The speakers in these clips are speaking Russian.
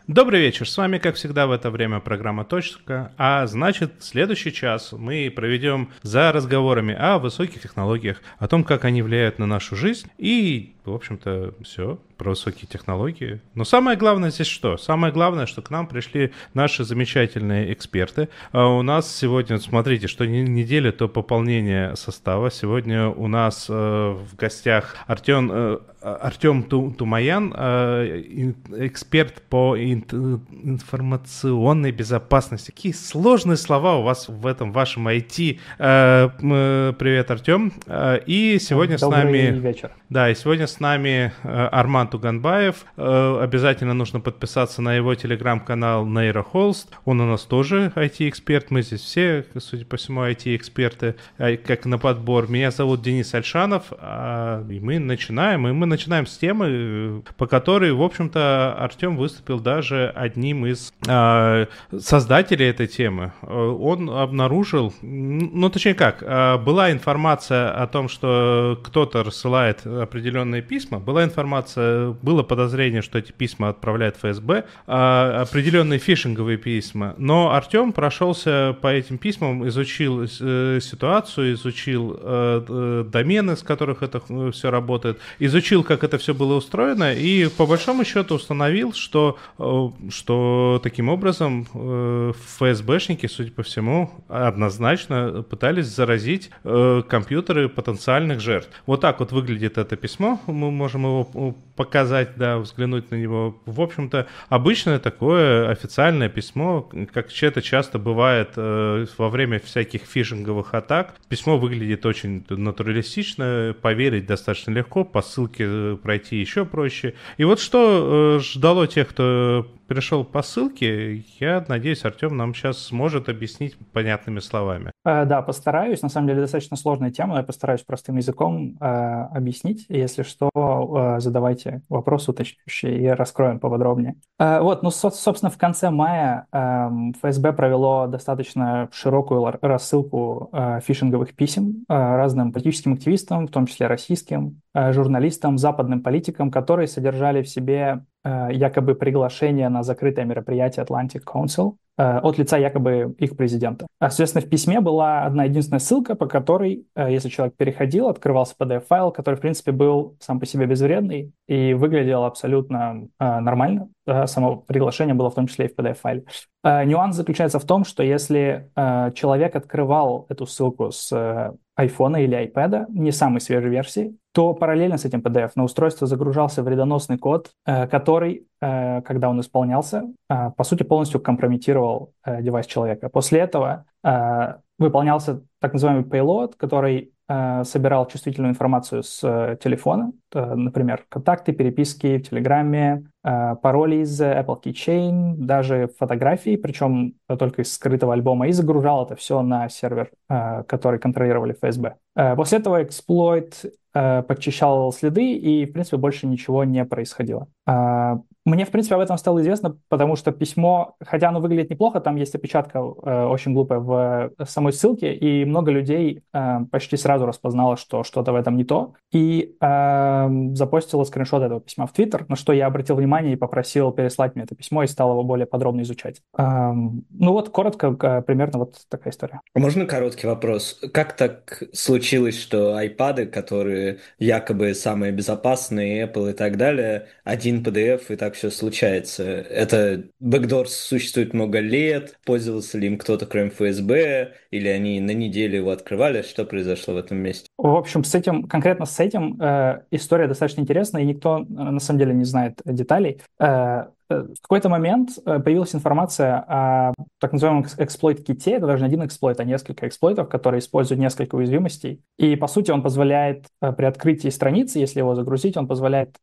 Добрый вечер, с вами, как всегда, в это время программа «Точка», а значит, следующий час мы проведем за разговорами о высоких технологиях, о том, как они влияют на нашу жизнь и, в общем-то, все про высокие технологии. Но самое главное здесь что? Самое главное, что к нам пришли наши замечательные эксперты. А у нас сегодня, смотрите, что неделя, то пополнение состава. Сегодня у нас в гостях Артем Тумаян, эксперт по информационной безопасности. Какие сложные слова у вас в этом вашем IT. Привет, Артем. И сегодня с Добрый нами... вечер. Да, и сегодня с нами Арман Туганбаев. Обязательно нужно подписаться на его телеграм-канал Нейрохолст. Он у нас тоже IT-эксперт. Мы здесь все, судя по всему, IT-эксперты, как на подбор. Меня зовут Денис Альшанов. И мы начинаем с темы, по которой, в общем-то, Артем выступил даже одним из создателей этой темы. Он обнаружил, точнее как, была информация о том, что кто-то рассылает определенные письма, была информация, было подозрение, что эти письма отправляет ФСБ, определенные фишинговые письма, но Артем прошелся по этим письмам, изучил ситуацию, изучил домены, с которых это все работает, изучил, как это все было устроено, и по большому счету установил, что таким образом ФСБшники, судя по всему, однозначно пытались заразить компьютеры потенциальных жертв. Вот так вот выглядит это письмо, мы можем его показать, да, взглянуть на него. В общем-то, обычное такое официальное письмо, как это часто бывает во время всяких фишинговых атак. Письмо выглядит очень натуралистично, поверить достаточно легко, по ссылке пройти еще проще. И вот что ждало тех, кто перешел по ссылке, я надеюсь, Артем нам сейчас сможет объяснить понятными словами. Да, постараюсь. На самом деле достаточно сложная тема. Я постараюсь простым языком объяснить. Если что, задавайте вопросы уточняющие и раскроем поподробнее. Собственно, в конце мая ФСБ провело достаточно широкую рассылку фишинговых писем разным политическим активистам, в том числе российским, журналистам, западным политикам, которые содержали в себе якобы приглашение на закрытое мероприятие Atlantic Council от лица якобы их президента. Соответственно, в письме была одна единственная ссылка, по которой, если человек переходил, открывался PDF-файл, который, в принципе, был сам по себе безвредный и выглядел абсолютно нормально. Само приглашение было в том числе и в PDF-файле. Нюанс заключается в том, что если человек открывал эту ссылку с iPhone или iPad, не самой свежей версии, то параллельно с этим PDF на устройство загружался вредоносный код, который, когда он исполнялся, по сути, полностью компрометировал девайс человека. После этого выполнялся так называемый payload, который собирал чувствительную информацию с телефона, например, контакты, переписки в Телеграме, пароли из Apple Keychain, даже фотографии, причем только из скрытого альбома, и загружал это все на сервер, который контролировали ФСБ. После этого эксплойт подчищал следы, и, в принципе, больше ничего не происходило. Мне, в принципе, об этом стало известно, потому что письмо, хотя оно выглядит неплохо, там есть опечатка очень глупая в самой ссылке, и много людей почти сразу распознало, что что-то в этом не то, и запостило скриншот этого письма в Твиттер, на что я обратил внимание и попросил переслать мне это письмо и стал его более подробно изучать. Коротко, примерно вот такая история. Можно короткий вопрос? Как так случилось, что iPad, которые якобы самые безопасные, Apple и так далее, один PDF и так все случается? Это бэкдор существует много лет, пользовался ли им кто-то кроме ФСБ, или они на неделю его открывали? Что произошло в этом месте? В общем, конкретно с этим история достаточно интересная, и никто на самом деле не знает деталей. В какой-то момент появилась информация о так называемом эксплойт-ките. Это даже не один эксплойт, а несколько эксплойтов, которые используют несколько уязвимостей. И, по сути, он позволяет при открытии страницы, если его загрузить, он позволяет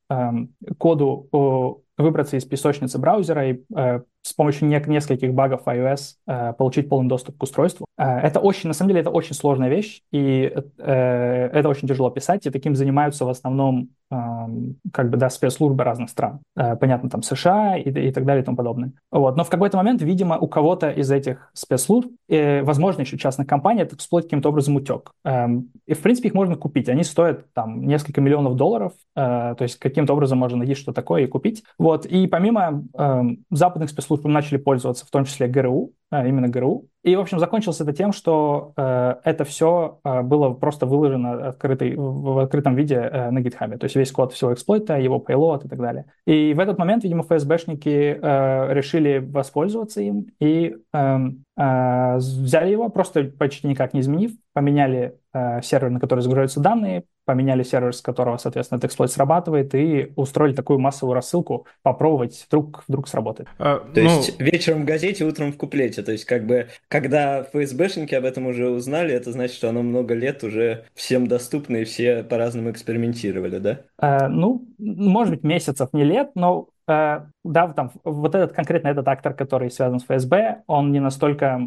коду выбраться из песочницы браузера и с помощью нескольких багов iOS получить полный доступ к устройству. На самом деле, это очень сложная вещь, и это очень тяжело писать, и таким занимаются в основном как бы, да, спецслужбы разных стран. Понятно, там США и так далее и тому подобное. Вот. Но в какой-то момент, видимо, у кого-то из этих спецслужб, возможно, еще частных компаний, этот эксплойт каким-то образом утек. И, в принципе, их можно купить. Они стоят там несколько миллионов долларов, то есть каким-то образом можно найти что такое и купить. Вот. И помимо западных спецслужб мы начали пользоваться, в том числе ГРУ, именно ГРУ. И, в общем, закончилось это тем, что это все было просто выложено в открытом виде на GitHub. То есть весь код всего эксплойта, его payload и так далее. И в этот момент, видимо, ФСБшники решили воспользоваться им и взяли его, просто почти никак не изменив, поменяли сервер, на который загружаются данные, поменяли сервер, с которого, соответственно, этот эксплойт срабатывает, и устроили такую массовую рассылку, попробовать, вдруг сработает. То есть вечером в газете, утром в куплете. То есть как бы, когда ФСБшники об этом уже узнали, это значит, что оно много лет уже всем доступно, и все по-разному экспериментировали, да? Ну, может быть, месяцев, не лет, но да, там, вот конкретно этот актор, который связан с ФСБ, он не настолько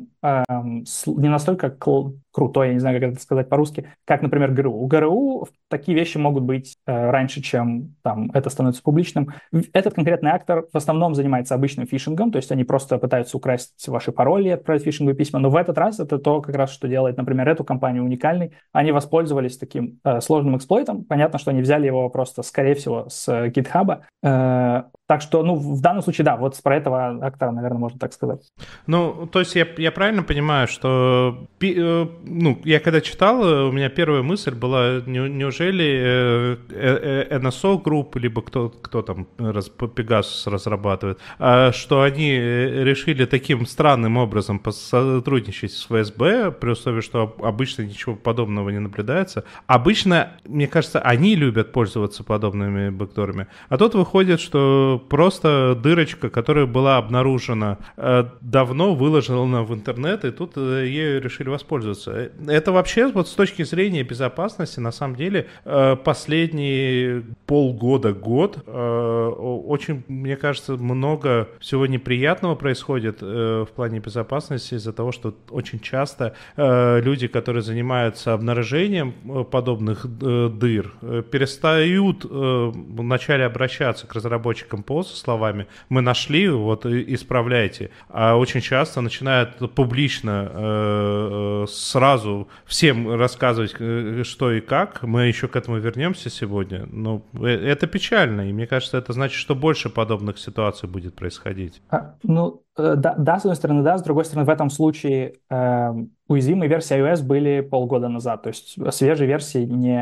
крутой, я не знаю, как это сказать по-русски, как, например, ГРУ. У ГРУ такие вещи могут быть раньше, чем там это становится публичным. Этот конкретный актор в основном занимается обычным фишингом, то есть они просто пытаются украсть ваши пароли и отправить фишинговые письма, но в этот раз это то, как раз, что делает, например, эту компанию уникальной. Они воспользовались таким сложным эксплойтом. Понятно, что они взяли его просто, скорее всего, с GitHub. Так что, ну, в данном случае, да, вот про этого актора, наверное, можно так сказать. Ну, то есть я правильно понимаю, что, ну, я когда читал, у меня первая мысль была, неужели NSO Group, либо кто там Pegasus разрабатывает, что они решили таким странным образом посотрудничать с ФСБ, при условии, что обычно ничего подобного не наблюдается. Обычно, мне кажется, они любят пользоваться подобными бэкдорами. А тут выходит, что просто дырочка, которая была обнаружена давно, выложена в интернет, и тут ею решили воспользоваться. Это вообще вот с точки зрения безопасности, на самом деле, последние полгода-год очень, мне кажется, много всего неприятного происходит в плане безопасности из-за того, что очень часто люди, которые занимаются обнаружением подобных дыр, перестают вначале обращаться к разработчикам со словами «мы нашли, вот исправляйте», а очень часто начинают публично сразу всем рассказывать, что и как. Мы еще к этому вернемся сегодня. Но это печально, и мне кажется, это значит, что больше подобных ситуаций будет происходить. Да, с одной стороны, да, с другой стороны, в этом случае уязвимые версии iOS были полгода назад, то есть свежие версии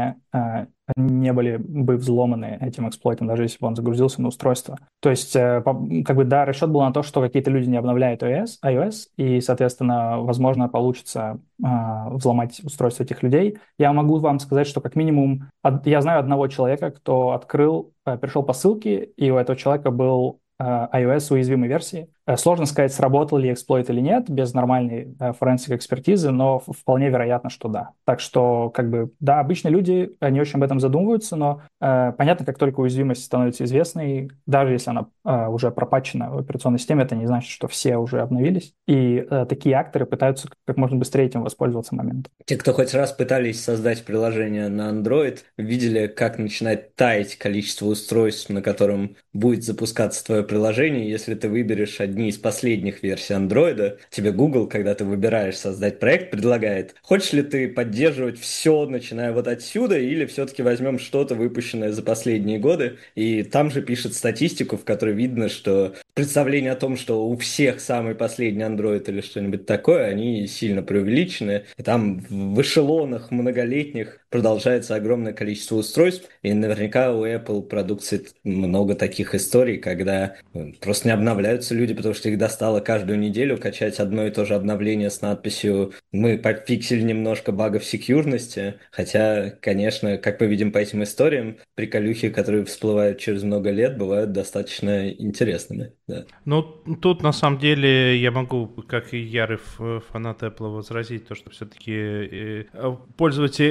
не были бы взломаны этим эксплойтом, даже если бы он загрузился на устройство. То есть, как бы, да, расчет был на то, что какие-то люди не обновляют iOS, и, соответственно, возможно, получится взломать устройство этих людей. Я могу вам сказать, что как минимум, я знаю одного человека, кто пришел по ссылке, и у этого человека был iOS уязвимой версии. Сложно сказать, сработал ли эксплойт или нет, без нормальной форенсик экспертизы, но вполне вероятно, что да. Так что, как бы, да, обычно люди не очень об этом задумываются, но понятно, как только уязвимость становится известной, даже если она уже пропатчена в операционной системе, это не значит, что все уже обновились. И такие акторы пытаются как можно быстрее этим воспользоваться моментом. Те, кто хоть раз пытались создать приложение на Android, видели, как начинает таять количество устройств, на котором будет запускаться твое приложение, если ты выберешь одни из последних версий Android. Тебе Google, когда ты выбираешь создать проект, предлагает, хочешь ли ты поддерживать все, начиная вот отсюда, или все-таки возьмем что-то, выпущенное за последние годы, и там же пишет статистику, в которой видно, что представление о том, что у всех самый последний Android или что-нибудь такое, они сильно преувеличены, и там в эшелонах многолетних продолжается огромное количество устройств, и наверняка у Apple продукции много таких историй, когда просто не обновляются люди, потому что их достало каждую неделю качать одно и то же обновление с надписью «Мы подфиксили немножко багов секьюрности», хотя, конечно, как мы видим по этим историям, приколюхи, которые всплывают через много лет, бывают достаточно интересными. Да. Ну, тут на самом деле я могу, как и ярый фанат Apple, возразить то, что все-таки пользователи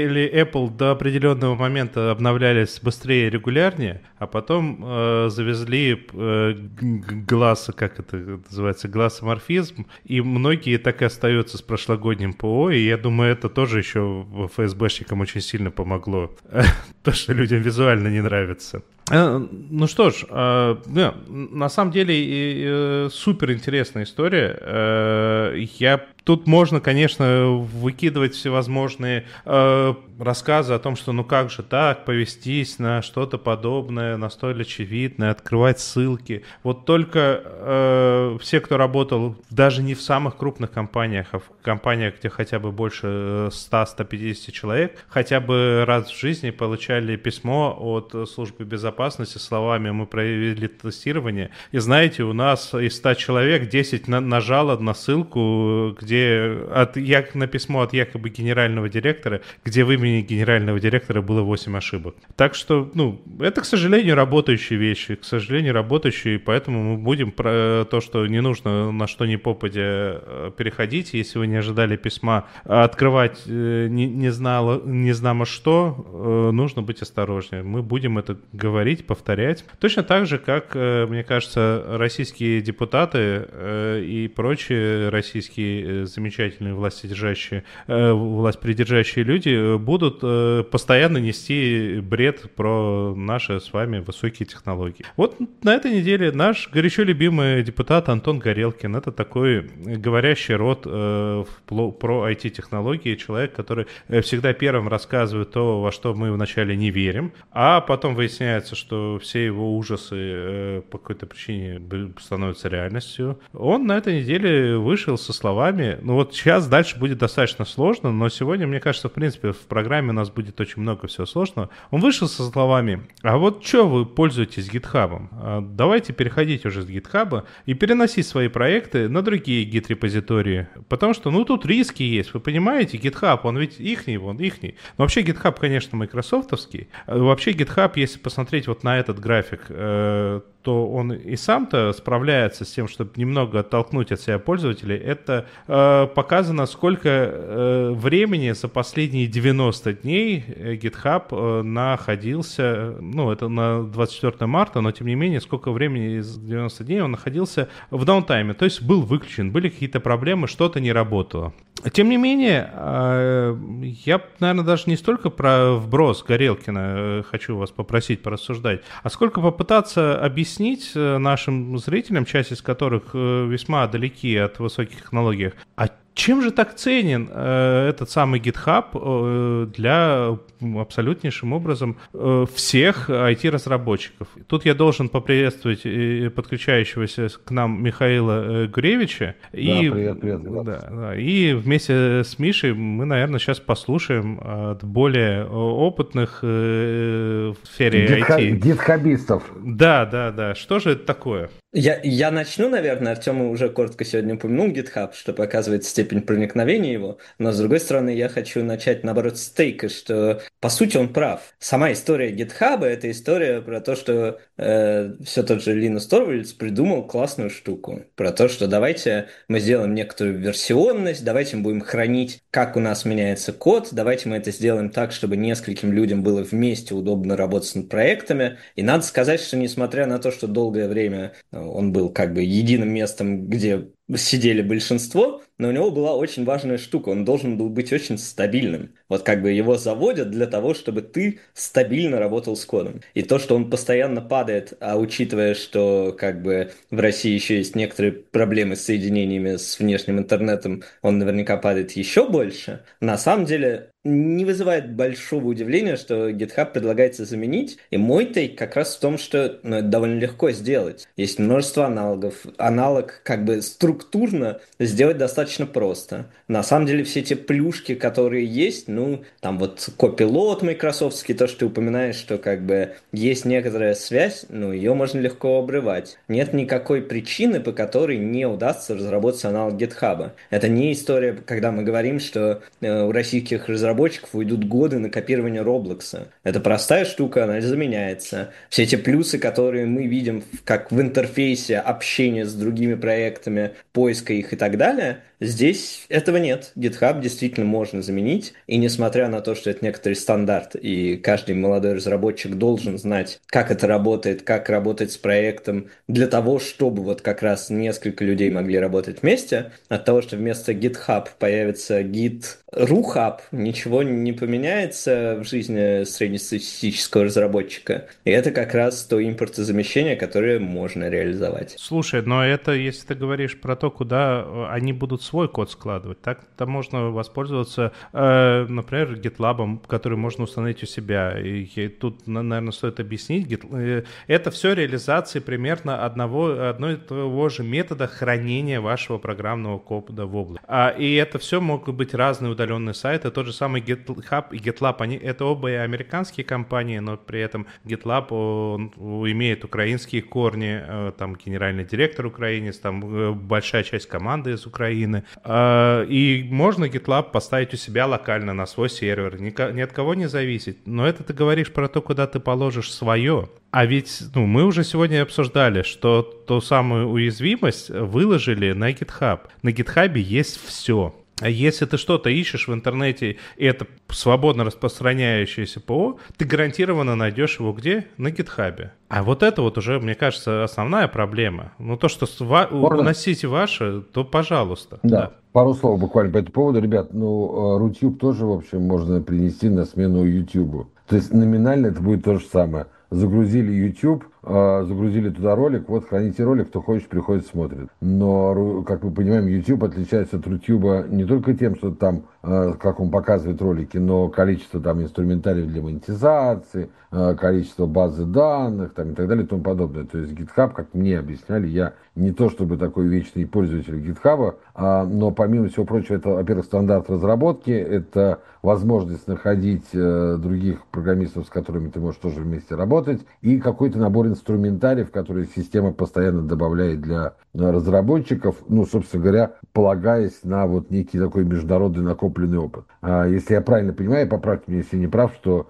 Apple до определенного момента обновлялись быстрее и регулярнее, а потом завезли глаз, как это называется, глассоморфизм, и многие так и остаются с прошлогодним ПО, и я думаю, это тоже еще ФСБшникам очень сильно помогло, то, что людям визуально не нравится. Ну что ж, на самом деле супер интересная история. Тут можно, конечно, выкидывать всевозможные рассказы о том, что ну как же так, повестись на что-то подобное, настолько очевидное, открывать ссылки. Вот только все, кто работал даже не в самых крупных компаниях, а в компаниях, где хотя бы больше 100-150 человек, хотя бы раз в жизни получали письмо от службы безопасности с словами «Мы провели тестирование, и знаете, у нас из 100 человек 10 нажало на ссылку, где на письмо от якобы генерального директора, где в имени генерального директора было 8 ошибок». Так что, это, к сожалению, работающие вещи, и поэтому мы будем про то, что не нужно на что ни попадя переходить, если вы не ожидали письма, открывать не знамо что, нужно быть осторожнее. Мы будем это говорить, повторять. Точно так же, как, мне кажется, российские депутаты и прочие российские замечательные властьпридержащие люди будут постоянно нести бред про наши с вами высокие технологии. Вот на этой неделе наш горячо любимый депутат Антон Горелкин — это такой говорящий рот про IT-технологии, человек, который всегда первым рассказывает то, во что мы вначале не верим, а потом выясняется, что все его ужасы по какой-то причине становятся реальностью. Он на этой неделе вышел со словами, сейчас дальше будет достаточно сложно, но сегодня, мне кажется, в принципе, в программе у нас будет очень много всего сложного. Он вышел со словами: а вот что вы пользуетесь GitHub? Давайте переходить уже с GitHub и переносить свои проекты на другие гит-репозитории, потому что, тут риски есть, вы понимаете, GitHub, он ведь ихний. Но вообще GitHub, конечно, майкрософтовский. Вообще GitHub, если посмотреть вот на этот график, то он и сам-то справляется с тем, чтобы немного оттолкнуть от себя пользователей. Это показано, сколько времени за последние 90 дней GitHub находился, это на 24 марта, но тем не менее, сколько времени из 90 дней он находился в даунтайме, то есть был выключен, были какие-то проблемы, что-то не работало. Тем не менее, я, наверное, даже не столько про вброс Горелкина хочу вас попросить порассуждать, а сколько попытаться объяснить нашим зрителям, часть из которых весьма далеки от высоких технологий, а чем же так ценен этот самый GitHub для абсолютнейшим образом всех IT-разработчиков? Тут я должен поприветствовать подключающегося к нам Михаила Гуревича. Привет. Да, и вместе с Мишей мы, наверное, сейчас послушаем от более опытных в сфере IT. Гитхабистов. Да. Что же это такое? Я начну, наверное, Артем уже коротко сегодня упомянул GitHub, что показывает степень проникновения его, но, с другой стороны, я хочу начать, наоборот, с тейка, что, по сути, он прав. Сама история GitHub — это история про то, что все тот же Линус Торвальдс придумал классную штуку, про то, что давайте мы сделаем некоторую версионность, давайте мы будем хранить, как у нас меняется код, давайте мы это сделаем так, чтобы нескольким людям было вместе удобно работать над проектами. И надо сказать, что несмотря на то, что долгое время он был как бы единым местом, где сидели большинство, но у него была очень важная штука, он должен был быть очень стабильным. Вот как бы его заводят для того, чтобы ты стабильно работал с кодом. И то, что он постоянно падает, а учитывая, что как бы в России еще есть некоторые проблемы с соединениями с внешним интернетом, он наверняка падает еще больше, на самом деле не вызывает большого удивления, что GitHub предлагается заменить. И мой тейк как раз в том, что это довольно легко сделать. Есть множество аналогов. Аналог как бы структурно сделать достаточно просто. На самом деле все те плюшки, которые есть, там вот Copilot майкрософтский, то, что ты упоминаешь, что как бы есть некоторая связь, ее можно легко обрывать. Нет никакой причины, по которой не удастся разработать аналог GitHub. Это не история, когда мы говорим, что у российских разработчиков уйдут годы на копирование Роблокса. Это простая штука, она заменяется. Все эти плюсы, которые мы видим как в интерфейсе общения с другими проектами, поиска их и так далее. Здесь этого нет. GitHub действительно можно заменить, и несмотря на то, что это некоторый стандарт, и каждый молодой разработчик должен знать, как это работает, как работать с проектом, для того, чтобы вот как раз несколько людей могли работать вместе, от того, что вместо GitHub появится Git.ru-хаб, ничего не поменяется в жизни среднестатистического разработчика. И это как раз то импортозамещение, которое можно реализовать. Слушай, но это, если ты говоришь про то, куда они будут свой код складывать, так-то можно воспользоваться, например, GitLab, который можно установить у себя. И тут, наверное, стоит объяснить, это все реализация примерно одного и того же метода хранения вашего программного кода в облаке. И это все могут быть разные удаленные сайты. Тот же самый GitHub и GitLab, это оба и американские компании, но при этом GitLab он имеет украинские корни, там генеральный директор украинец, там большая часть команды из Украины. И можно GitLab поставить у себя локально на свой сервер, ни от кого не зависеть. Но это ты говоришь про то, куда ты положишь свое. А ведь мы уже сегодня обсуждали, что ту самую уязвимость выложили на GitHub. На GitHub есть все. А если ты что-то ищешь в интернете, и это свободно распространяющееся ПО, ты гарантированно найдешь его где? На гитхабе. А вот это вот уже, мне кажется, основная проблема. Ну, то, что уносите ваше, то пожалуйста. Да. Пару слов буквально по этому поводу. Ребят, Рутюб тоже, в общем, можно принести на смену Ютубу. То есть номинально это будет то же самое. Загрузили YouTube, загрузили туда ролик, вот храните ролик, кто хочет, приходит, смотрит. Но, как мы понимаем, YouTube отличается от Рутюба не только тем, что там, как он показывает ролики, но количество там инструментариев для монетизации, количество базы данных там, и так далее и тому подобное. То есть GitHub, как мне объясняли, я не то чтобы такой вечный пользователь GitHub, но помимо всего прочего, это, во-первых, стандарт разработки, это возможность находить других программистов, с которыми ты можешь тоже вместе работать, и какой-то набор инструментариев, которые система постоянно добавляет для разработчиков, собственно говоря, полагаясь на вот некий такой международный накопленный опыт. Если я правильно понимаю, поправьте меня, если не прав, что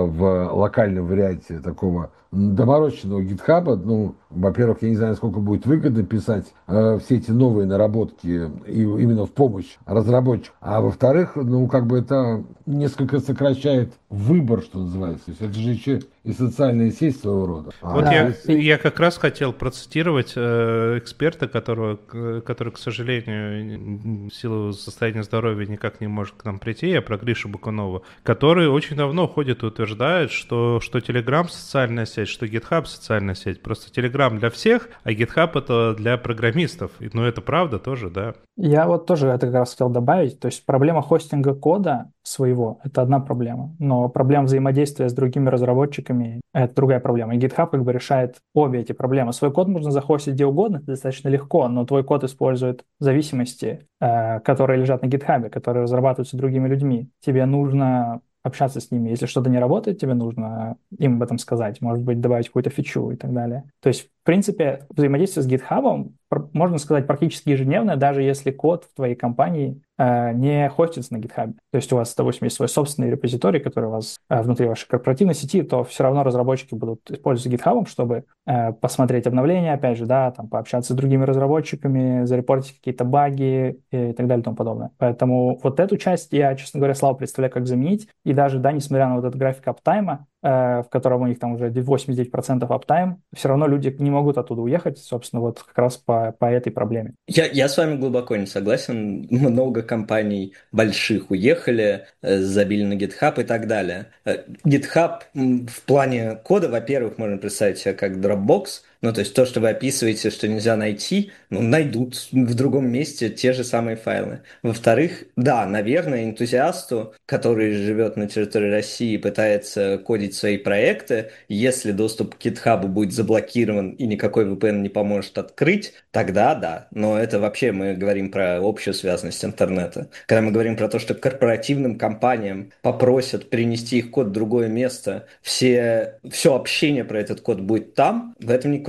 в локальном варианте такого доморощенного гитхаба, во-первых, я не знаю, насколько будет выгодно писать все эти новые наработки и именно в помощь разработчику, а во-вторых, это несколько сокращает выбор, что называется. То есть это же еще и социальная сеть своего рода. Вот я как раз хотел процитировать эксперта, который, к сожалению, в силу состояния здоровья никак не может к нам прийти, я про Гришу Бакунова, который очень давно ходит и утверждает, что Telegram социальная сеть, что GitHub социальная сеть. Просто Telegram для всех, а GitHub это для программистов. Но это правда тоже, да? Я вот тоже это как раз хотел добавить. То есть проблема хостинга кода своего — это одна проблема, но проблема взаимодействия с другими разработчиками — это другая проблема. И GitHub как бы решает обе эти проблемы. Свой код можно захостить где угодно, это достаточно легко, но твой код использует зависимости, которые лежат на GitHub, которые разрабатываются другими людьми. Тебе нужно общаться с ними. Если что-то не работает, тебе нужно им об этом сказать, может быть, добавить какую-то фичу и так далее. То есть, в принципе, взаимодействие с GitHub, можно сказать, практически ежедневное, даже если код в твоей компании не хостится на GitHub. То есть у вас, допустим, есть свой собственный репозиторий, который у вас внутри вашей корпоративной сети, то все равно разработчики будут использовать GitHub, чтобы посмотреть обновления, опять же, да, там, пообщаться с другими разработчиками, зарепортить какие-то баги и так далее и тому подобное. Поэтому вот эту часть я, честно говоря, слабо представляю, как заменить. И даже, да, несмотря на вот этот график аптайма, в котором у них там уже 89% аптайм, все равно люди не могут оттуда уехать, собственно, вот как раз по этой проблеме. Я с вами глубоко не согласен. Много компаний больших уехали, забили на GitHub и так далее. GitHub в плане кода, во-первых, можно представить себе как Dropbox. То есть то, что вы описываете, что нельзя найти, найдут в другом месте те же самые файлы. Во-вторых, да, наверное, энтузиасту, который живет на территории России и пытается кодить свои проекты, если доступ к GitHub будет заблокирован и никакой VPN не поможет открыть, тогда да. Но это вообще мы говорим про общую связанность интернета. Когда мы говорим про то, что корпоративным компаниям попросят перенести их код в другое место, все общение про этот код будет там, в этом никакой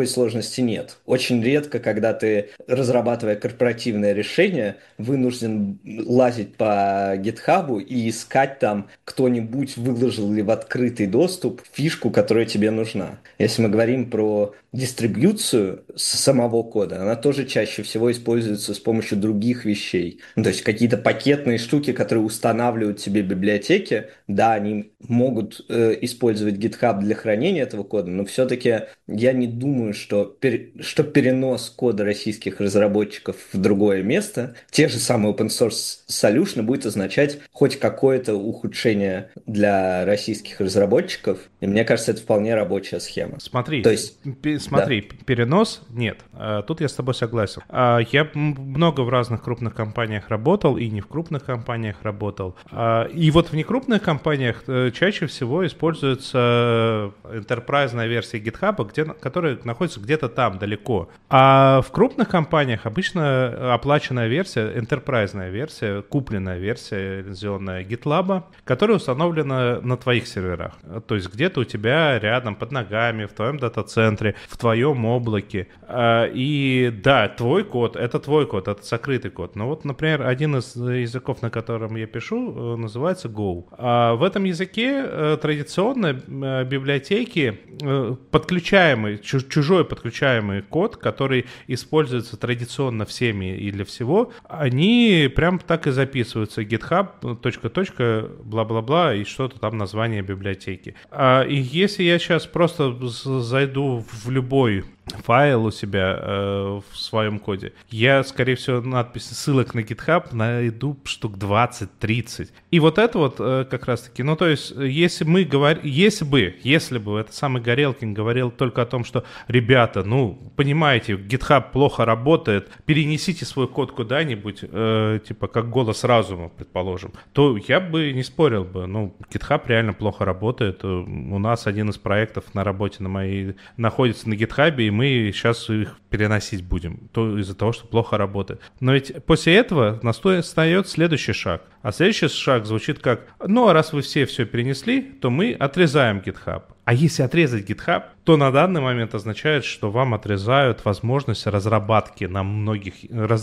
такой сложности нет. Очень редко, когда ты, разрабатывая корпоративное решение, вынужден лазить по GitHub и искать там, кто-нибудь выложил ли в открытый доступ фишку, которая тебе нужна. Если мы говорим про дистрибьюцию самого кода, она тоже чаще всего используется с помощью других вещей. Ну, то есть какие-то пакетные штуки, которые устанавливают себе библиотеки, да, они могут использовать GitHub для хранения этого кода, но все-таки я не думаю, что перенос кода российских разработчиков в другое место, те же самые open source solution будет означать хоть какое-то ухудшение для российских разработчиков. И мне кажется, это вполне рабочая схема. Смотри, то есть, перенос нет. Тут я с тобой согласен. Я много в разных крупных компаниях работал, и не в крупных компаниях работал. И вот в некрупных компаниях чаще всего используется enterprise версия GitHub, которая находится где-то там, далеко. А в крупных компаниях обычно оплаченная версия, enterprise версия, купленная версия лицензионная GitLab, которая установлена на твоих серверах. То есть где-то у тебя рядом, под ногами, в твоем дата-центре, в твоем облаке. И да, твой код, это закрытый код. Но вот, например, один из языков, на котором я пишу, называется Go. В этом языке традиционно библиотеки, подключаемый, чужой подключаемый код, который используется традиционно всеми и для всего, они прям так и записываются. GitHub, точка, бла-бла-бла, и что-то там название библиотеки. И если я сейчас просто зайду в любой файл у себя в своем коде, я, скорее всего, надписи ссылок на GitHub найду штук 20-30. И вот это вот как раз-таки, ну, то есть, если бы этот самый Горелкин говорил только о том, что, ребята, ну, понимаете, GitHub плохо работает, перенесите свой код куда-нибудь, типа, как голос разума, предположим, то я бы не спорил бы. Ну, GitHub реально плохо работает. У нас один из проектов на работе на моей находится на GitHub, и мы сейчас их переносить будем, из-за того, что плохо работает. Но ведь после этого настает следующий шаг. А следующий шаг звучит как: ну, а раз вы все перенесли, то мы отрезаем GitHub. А если отрезать GitHub, то на данный момент означает, что вам отрезают возможность разработки на многих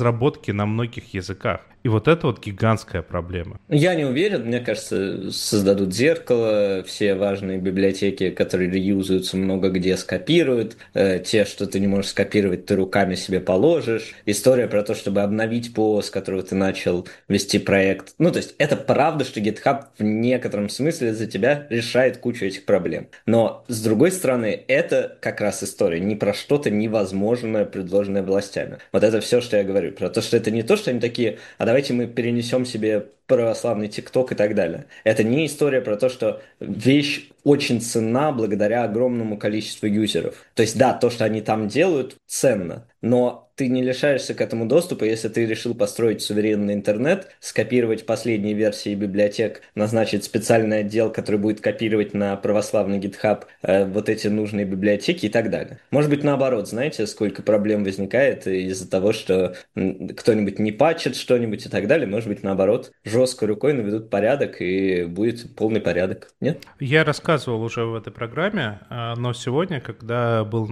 языках. И вот это вот гигантская проблема. Я не уверен, мне кажется, создадут зеркало, все важные библиотеки, которые реюзаются, много где скопируют, те, что ты не можешь скопировать, ты руками себе положишь. История про то, чтобы обновить ПО, с которого ты начал вести проект. Ну, то есть это правда, что GitHub в некотором смысле за тебя решает кучу этих проблем. Но, с другой стороны, это как раз история не про что-то невозможное, предложенное властями. Вот это все, что я говорю. Про то, что это не то, что они такие: а давайте мы перенесем себе православный ТикТок и так далее. Это не история про то, что вещь очень ценна благодаря огромному количеству юзеров. То есть да, то, что они там делают, ценно, но ты не лишаешься к этому доступа, если ты решил построить суверенный интернет, скопировать последние версии библиотек, назначить специальный отдел, который будет копировать на православный GitHub вот эти нужные библиотеки и так далее. Может быть, наоборот, знаете, сколько проблем возникает из-за того, что кто-нибудь не патчит что-нибудь и так далее. Может быть, наоборот, жестко рукой наведут порядок и будет полный порядок. Нет? Я рассказывал уже в этой программе, но сегодня, когда был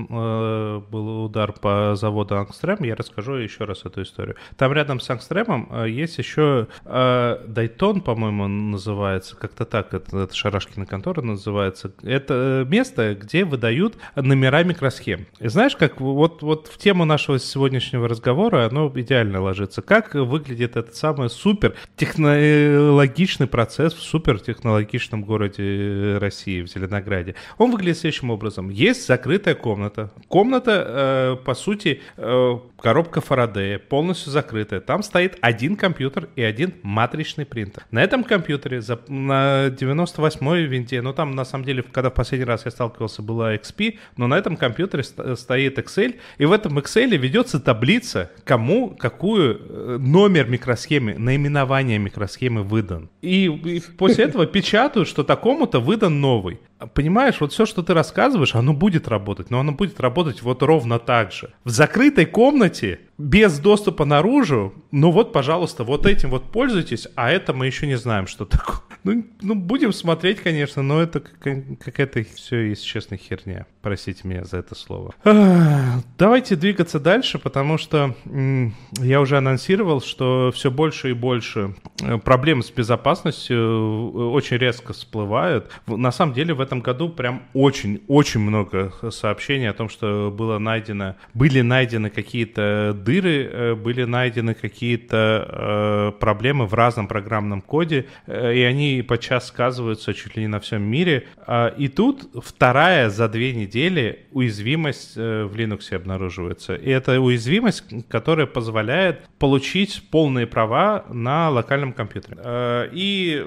удар по заводу Angstrom, я расскажу еще раз эту историю. Там рядом с Angstrom'ом есть еще Дайтон, по-моему, называется, как-то так, это Шарашкина контора называется. Это место, где выдают номера микросхем. И знаешь, как вот в тему нашего сегодняшнего разговора оно идеально ложится. Как выглядит этот самый супер технологичный процесс в супертехнологичном городе России, в Зеленограде? Он выглядит следующим образом. Есть закрытая комната. Комната, по сути, коробка Фарадея, полностью закрытая. Там стоит один компьютер и один матричный принтер. На этом компьютере на 98-й винде, ну там на самом деле, когда в последний раз я сталкивался, была XP, но на этом компьютере стоит Excel, и в этом Excel ведется таблица, кому какую номер микросхемы, наименование микросхемы выдан. И после этого печатают, что такому-то выдан новый. Понимаешь, вот все, что ты рассказываешь, оно будет работать, но оно будет работать вот ровно так же. В закрытой комнате без доступа наружу, ну вот, пожалуйста, вот этим вот пользуйтесь, а это мы еще не знаем, что такое. Ну, будем смотреть, конечно, но это какая-то все, если честно, херня. Простите меня за это слово. Давайте двигаться дальше, потому что я уже анонсировал, что все больше и больше проблем с безопасностью очень резко всплывают. На самом деле в этом году прям очень много сообщений о том, что были найдены какие-то дыры, были найдены какие-то проблемы в разном программном коде, и они подчас сказываются чуть ли не на всем мире. И тут вторая за 2 недели уязвимость в Linux обнаруживается. И это уязвимость, которая позволяет получить полные права на локальном компьютере. И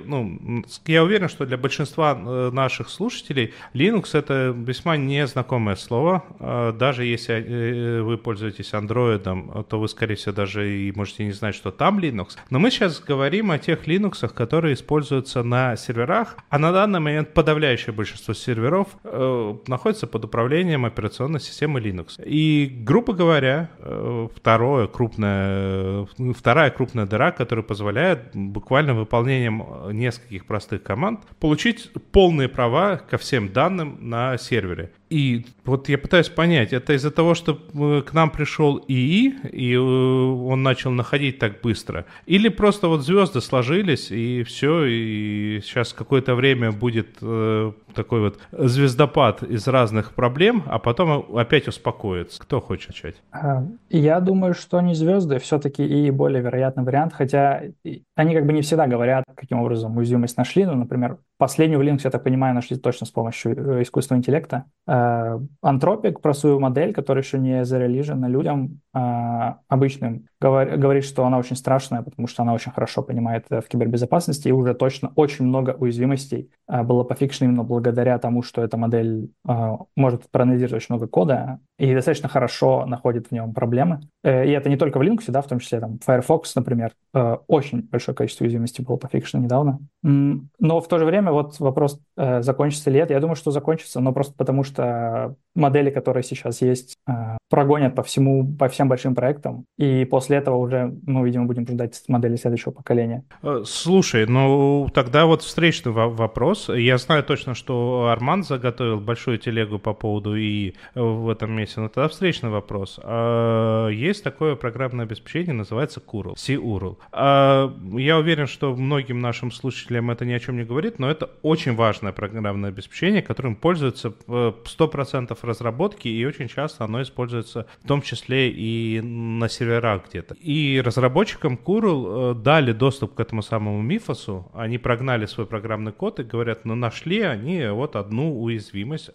я уверен, что для большинства наших слушателей Linux — это весьма незнакомое слово. Даже если вы пользуетесь Android, то вы, скорее всего, даже и можете не знать, что там Linux. Но мы сейчас говорим о тех Linux, которые используются на серверах, а на данный момент подавляющее большинство серверов находится под управлением операционной системы Linux. И, грубо говоря, вторая крупная дыра, которая позволяет буквально выполнением нескольких простых команд получить полные права ко всем данным на сервере. И вот я пытаюсь понять, это из-за того, что к нам пришел ИИ, и он начал находить так быстро? Или просто вот звезды сложились, и все, и сейчас какое-то время будет такой вот звездопад из разных проблем, а потом опять успокоится? Кто хочет начать? Я думаю, что не звезды, все-таки и более вероятный вариант, хотя они как бы не всегда говорят, каким образом уязвимость нашли. Ну, например, последнюю в Linux, я так понимаю, нашли точно с помощью искусственного интеллекта. Anthropic про свою модель, которая еще не зарелижена людям обычным, говорит, что она очень страшная, потому что она очень хорошо понимает в кибербезопасности, и уже точно очень много уязвимостей было пофикшено именно благодаря тому, что эта модель может проанализировать очень много кода и достаточно хорошо находит в нем проблемы. И это не только в Linux, да, в том числе там Firefox, например, очень большое количество уязвимостей было пофикшено недавно. Но в то же время вот вопрос, закончится ли это, я думаю, что закончится, но просто потому что модели, которые сейчас есть, прогонят по всем большим проектам, и после этого уже, видимо, будем ждать модели следующего поколения. Слушай, тогда вот встречный вопрос. Я знаю точно, что Арман заготовил большую телегу по поводу ИИ в этом месяце, но тогда встречный вопрос. Есть такое программное обеспечение, называется Curl, C-URL. Я уверен, что многим нашим слушателям это ни о чем не говорит, но это очень важное программное обеспечение, которым пользуются 100% разработки, и очень часто оно используется в том числе и на серверах где-то. И разработчикам Curl дали доступ к этому самому Мифосу, они прогнали свой программный код и говорят, нашли они вот одну уязвимость,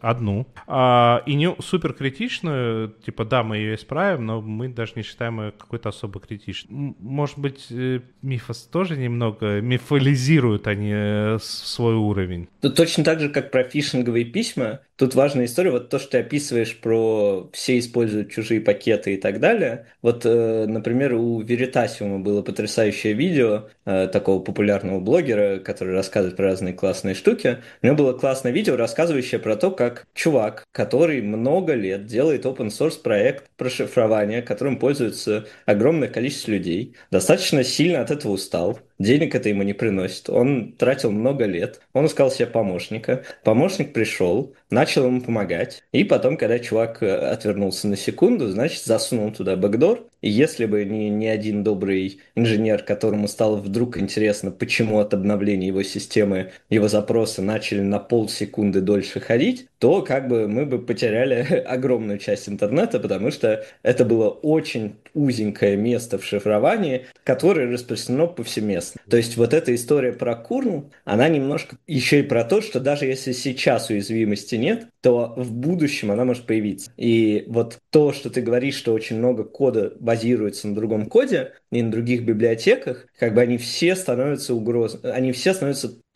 и не супер критичную, типа, да, мы ее исправим, но мы даже не считаем ее какой-то особо критичной. Может быть, Мифос тоже немного мифолизируют они свой уровень? Тут точно так же, как про фишинговые письма, тут важная история, вот то, что ты описываешь про все используют чужие пакеты и так далее. Вот, например, у Veritasium было потрясающее видео такого популярного блогера, который рассказывает про разные классные штуки. У него было классное видео, рассказывающее про то, как чувак, который много лет делает open source проект прошифрования, которым пользуется огромное количество людей, достаточно сильно от этого устал, денег это ему не приносит, он тратил много лет, он искал себе помощника, помощник пришел, начал ему помогать, и потом, когда чувак отвернулся на секунду, значит, засунул туда бэкдор, и если бы не один добрый инженер, которому стало вдруг интересно, почему от обновления его системы его запросы начали на полсекунды дольше ходить, то как бы мы бы потеряли огромную часть интернета, потому что это было очень узенькое место в шифровании, которое распространено повсеместно. То есть вот эта история про Kurnl, она немножко еще и про то, что даже если сейчас уязвимости нет, то в будущем она может появиться. И вот то, что ты говоришь, что очень много кода базируется на другом коде и на других библиотеках, как бы они все становятся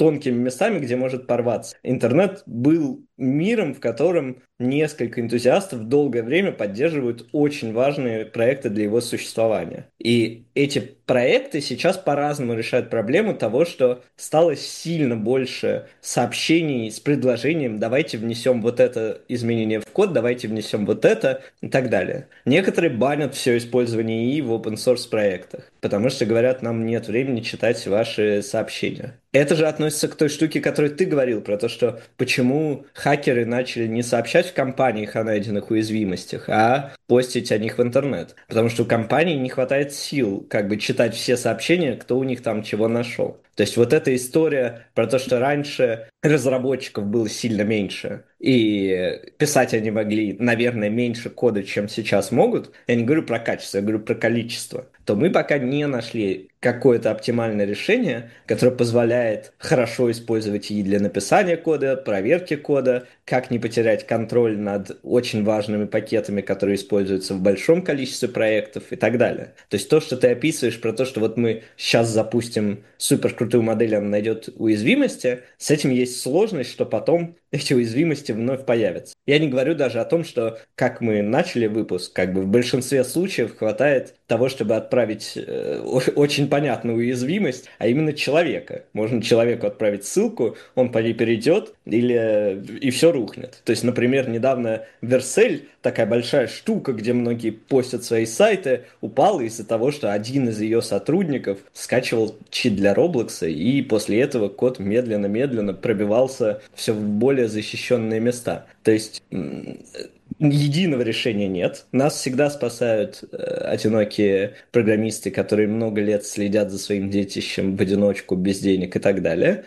тонкими местами, где может порваться. Интернет был миром, в котором несколько энтузиастов долгое время поддерживают очень важные проекты для его существования. И эти проекты сейчас по-разному решают проблему того, что стало сильно больше сообщений с предложением «давайте внесем вот это изменение в код, давайте внесем вот это» и так далее. Некоторые банят все использование ИИ в open-source проектах, потому что говорят, нам нет времени читать ваши сообщения. Это же относится к той штуке, которую ты говорил, про то, что почему хакеры начали не сообщать в компаниях о найденных уязвимостях, а постить о них в интернет. Потому что у компаний не хватает сил как бы читать все сообщения, кто у них там чего нашел. То есть вот эта история про то, что раньше разработчиков было сильно меньше, и писать они могли, наверное, меньше кода, чем сейчас могут, я не говорю про качество, я говорю про количество, то мы пока не нашли какое-то оптимальное решение, которое позволяет хорошо использовать и для написания кода, проверки кода, как не потерять контроль над очень важными пакетами, которые используются в большом количестве проектов и так далее. То есть то, что ты описываешь про то, что вот мы сейчас запустим суперкрутую модель, она найдет уязвимости, с этим есть сложность, что потом эти уязвимости вновь появятся. Я не говорю даже о том, что, как мы начали выпуск, как бы в большинстве случаев хватает того, чтобы отправить очень понятную уязвимость, а именно человека. Можно человеку отправить ссылку, он по ней перейдет, и все рухнет. То есть, например, недавно Vercel, такая большая штука, где многие постят свои сайты, упала из-за того, что один из ее сотрудников скачивал чит для Roblox, и после этого код медленно-медленно пробивался все в более защищенные места. То есть единого решения нет. Нас всегда спасают одинокие программисты, которые много лет следят за своим детищем в одиночку, без денег и так далее.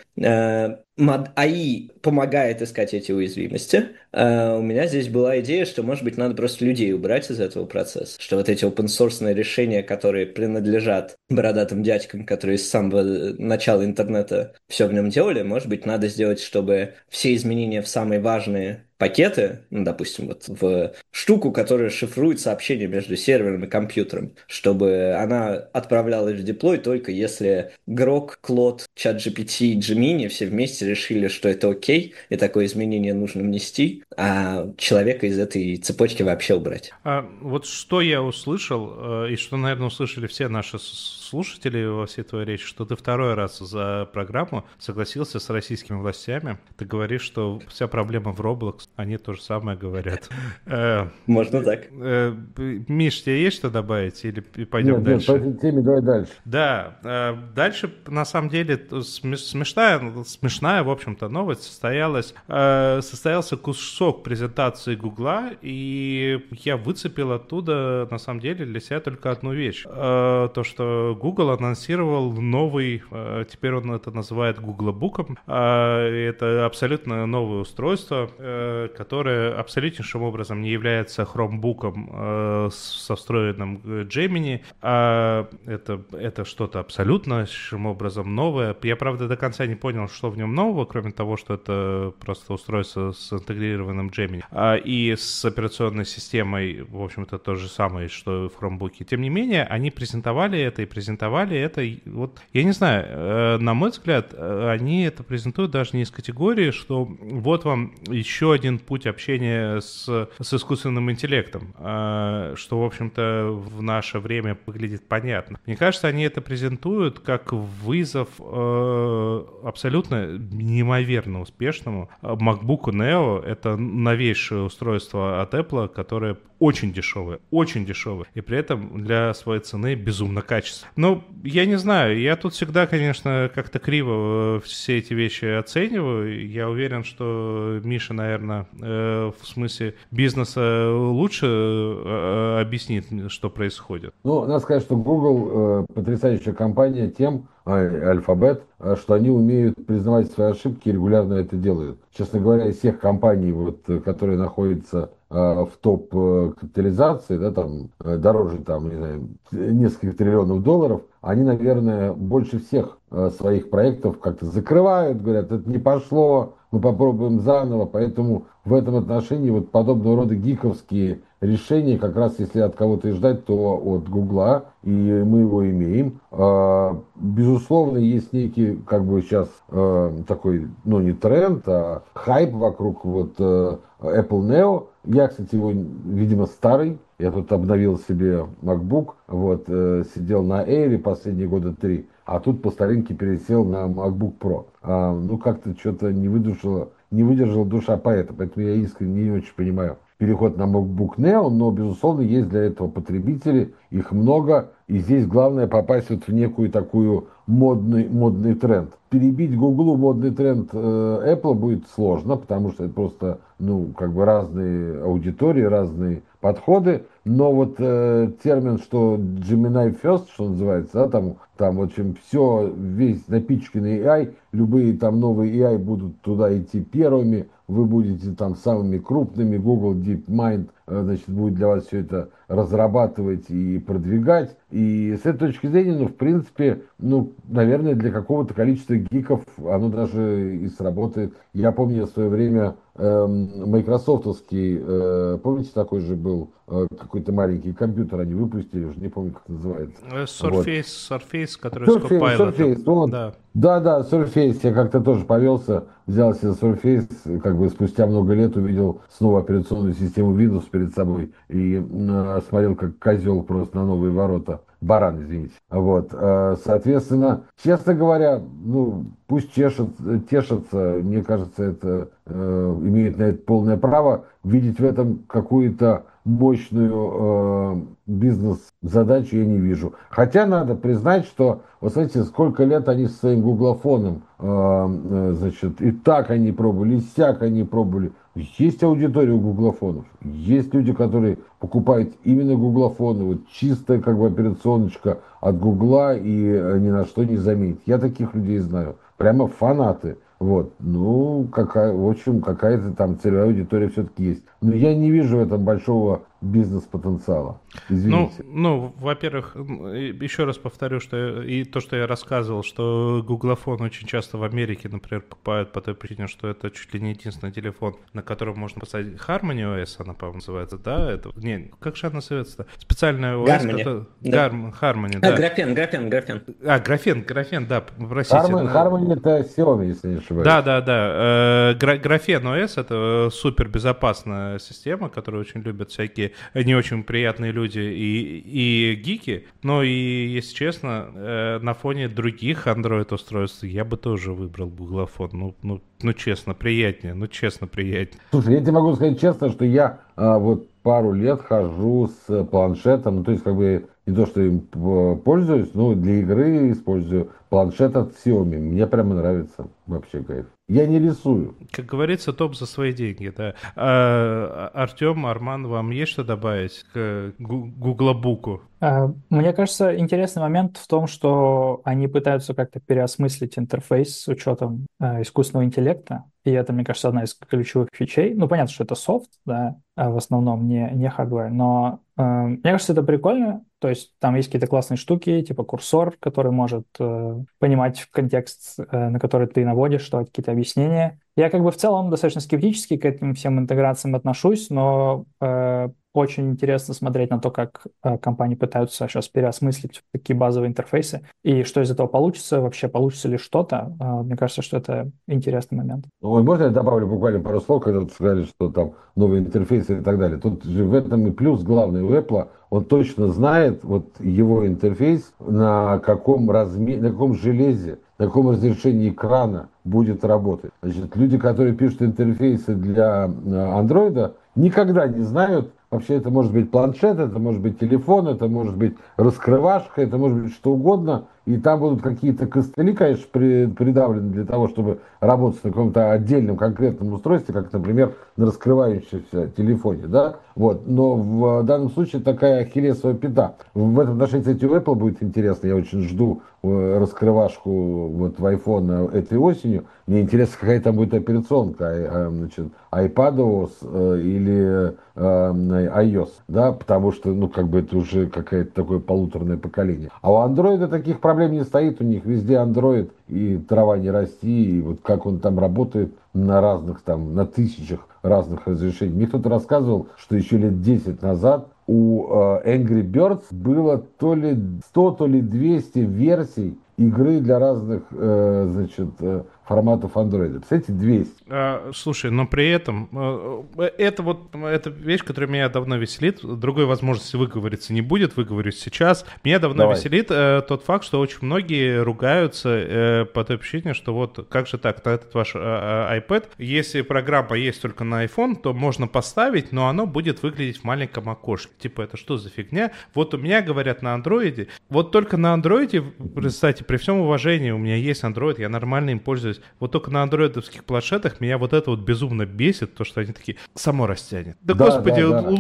АИ помогает искать эти уязвимости. У меня здесь была идея, что, может быть, надо просто людей убрать из этого процесса, что вот эти open-source решения, которые принадлежат бородатым дядькам, которые с самого начала интернета все в нем делали, может быть, надо сделать, чтобы все изменения в самые важные пакеты, ну, допустим, вот в штуку, которая шифрует сообщения между сервером и компьютером, чтобы она отправлялась в деплой только если Grok, Claude, ChatGPT и Gemini все вместе решили, что это окей, и такое изменение нужно внести, а человека из этой цепочки вообще убрать. Вот что я услышал, и что, наверное, услышали все наши слушатели во всей твоей речи, что ты второй раз за программу согласился с российскими властями. Ты говоришь, что вся проблема в Roblox, они то же самое говорят. Можно так. Миш, тебе есть что добавить или пойдем дальше? Нет, по этой теме давай дальше. Да, дальше, на самом деле, смешная, в общем-то, новость состоялся кусок презентации Гугла, и я выцепил оттуда, на самом деле, для себя только одну вещь. То, что Google анонсировал новый, теперь он это называет Googlebook'ом, это абсолютно новое устройство, которое абсолютнейшим образом не является Chromebook'ом со встроенным Gemini, а это что-то абсолютнейшим образом новое. Я, правда, до конца не понял, что в нем нового, кроме того, что это просто устройство с интегрированным Gemini, и с операционной системой, в общем-то, то же самое, что в Chromebook'е. Тем не менее, они презентовали это, вот, я не знаю, на мой взгляд, они это презентуют даже не из категории, что вот вам еще один путь общения с искусственным интеллектом, что, в общем-то, в наше время выглядит понятно. Мне кажется, они это презентуют как вызов абсолютно неимоверно успешному MacBook Neo. Это новейшее устройство от Apple, которое очень дешевое, и при этом для своей цены безумно качественное. Но я не знаю, я тут всегда, конечно, как-то криво все эти вещи оцениваю. Я уверен, что Миша, наверное, в смысле бизнеса лучше объяснит, что происходит. Ну, надо сказать, что Google потрясающая компания тем, Alphabet, что они умеют признавать свои ошибки и регулярно это делают. Честно говоря, из всех компаний, вот, которые находятся в топ капитализации, да, там, дороже там, не знаю, нескольких триллионов долларов, они, наверное, больше всех своих проектов как-то закрывают, говорят, это не пошло, мы попробуем заново, поэтому в этом отношении вот подобного рода гиковские решения, как раз если от кого-то и ждать, то от Гугла, и мы его имеем. Безусловно, есть некий, как бы сейчас такой, ну не тренд, а хайп вокруг вот Apple Neo. Я, кстати, его, видимо, старый. Я тут обновил себе MacBook, вот, сидел на Air последние года 3, а тут по старинке пересел на MacBook Pro. Ну, как-то что-то не выдержала душа поэта, поэтому я искренне не очень понимаю переход на MacBook Neo, но, безусловно, есть для этого потребители, их много, и здесь главное попасть вот в некую такую модный тренд. Перебить Гуглу модный тренд Apple будет сложно, потому что это просто, ну, как бы разные аудитории, разные подходы, но вот термин, что Gemini First, что называется, да, там в общем, все, весь напичканный AI, любые там новые AI будут туда идти первыми, вы будете там самыми крупными, Google DeepMind, значит, будет для вас все это разрабатывать и продвигать. И с этой точки зрения, ну, в принципе, ну, наверное, для какого-то количества гиков оно даже и сработает. Я помню в свое время майкрософтовский, помните, такой же был какой-то маленький компьютер, они выпустили, уже не помню, как называется. Surface, который с Surface, вот. Да. Да, Surface, я как-то тоже повелся, взял себе Surface, как бы спустя много лет увидел снова операционную систему Windows перед собой и смотрел, как козел просто на новые ворота. Баран, извините. Вот, соответственно, честно говоря, ну, пусть тешатся, мне кажется, это имеет на это полное право, видеть в этом какую-то мощную бизнес-задачу я не вижу. Хотя надо признать, что, вот смотрите, сколько лет они с своим гуглофоном, значит, и так они пробовали, и сяк они пробовали. Есть аудитория у гуглофонов, есть люди, которые покупают именно гуглофоны, вот чистая как бы операционочка от гугла и ни на что не заменить. Я таких людей знаю, прямо фанаты. Вот, ну, в общем, какая-то там целевая аудитория все-таки есть. Но я не вижу в этом большого бизнес-потенциала. Извините. Ну, во-первых, еще раз повторю, что и то, что я рассказывал, что гуглофон очень часто в Америке, например, покупают по той причине, что это чуть ли не единственный телефон, на котором можно поставить Harmony OS, она, по-моему, называется, да? Это, не, как же она называется-то? Специальная OS. Harmony. Да. Harmony, да. Графен. Графен, да, простите. Harmony это Xiaomi, если не ошибаюсь. Да. Графен OS — это супер безопасная система, которую очень любят всякие не очень приятные люди и гики, но и, если честно, на фоне других Android-устройств я бы тоже выбрал гуглофон. Ну, честно, приятнее. Слушай, я тебе могу сказать честно, что я вот пару лет хожу с планшетом, ну, то есть как бы не то, что им пользуюсь, но для игры использую планшет от Xiaomi. Мне прямо нравится, вообще кайф. Я не рисую. Как говорится, топ за свои деньги, да. Артем, Арман, вам есть что добавить к гуглобуку? Мне кажется, интересный момент в том, что они пытаются как-то переосмыслить интерфейс с учетом искусственного интеллекта, и это, мне кажется, одна из ключевых фичей. Ну, понятно, что это софт, да, в основном не хардвер, но мне кажется, это прикольно. То есть там есть какие-то классные штуки, типа курсор, который может понимать контекст, на который ты наводишь, давать какие-то объяснения. Я как бы в целом достаточно скептически к этим всем интеграциям отношусь, но очень интересно смотреть на то, как компании пытаются сейчас переосмыслить такие базовые интерфейсы, и что из этого получится, вообще получится ли что-то. Мне кажется, что это интересный момент. Ой, можно я добавлю буквально пару слов, когда вы сказали, что там новые интерфейсы и так далее. Тут же в этом и плюс главный у Apple, он точно знает вот его интерфейс, на каком на каком железе, на каком разрешении экрана будет работать. Значит, люди, которые пишут интерфейсы для Android, никогда не знают, вообще это может быть планшет, это может быть телефон, это может быть раскрывашка, это может быть что угодно. И там будут какие-то костыли, конечно, придавлены для того, чтобы работать на каком-то отдельном конкретном устройстве, как, например, на раскрывающемся телефоне, да? Вот. Но в данном случае такая ахиллесова пята. В этом отношении, кстати, у Apple будет интересно. Я очень жду раскрывашку вот в iPhone этой осенью. Мне интересно, какая там будет операционка, значит, iPadOS или iOS, да, потому что, ну, как бы это уже какое-то такое полуторное поколение. А у Android таких проблем не стоит, у них везде Android, и трава не расти, и вот как он там работает, на разных там, на тысячах разных разрешений. Мне кто-то рассказывал, что еще лет 10 назад у Angry Birds было то ли 100, то ли 200 версий игры для разных, форматов Android. Кстати, 200. Слушай, но при этом это вещь, которая меня давно веселит. Другой возможности выговориться не будет, выговорюсь сейчас. Меня давно веселит тот факт, что очень многие ругаются по той причине, что вот как же так, на этот ваш iPad, если программа есть только на iPhone, то можно поставить, но оно будет выглядеть в маленьком окошке. Типа, это что за фигня? Вот у меня, говорят, на Android, вот только на Android, кстати, при всем уважении, у меня есть Android, я нормально им пользуюсь. Вот только на андроидовских планшетах меня вот это вот безумно бесит, то, что они такие, само растянет. Да, господи,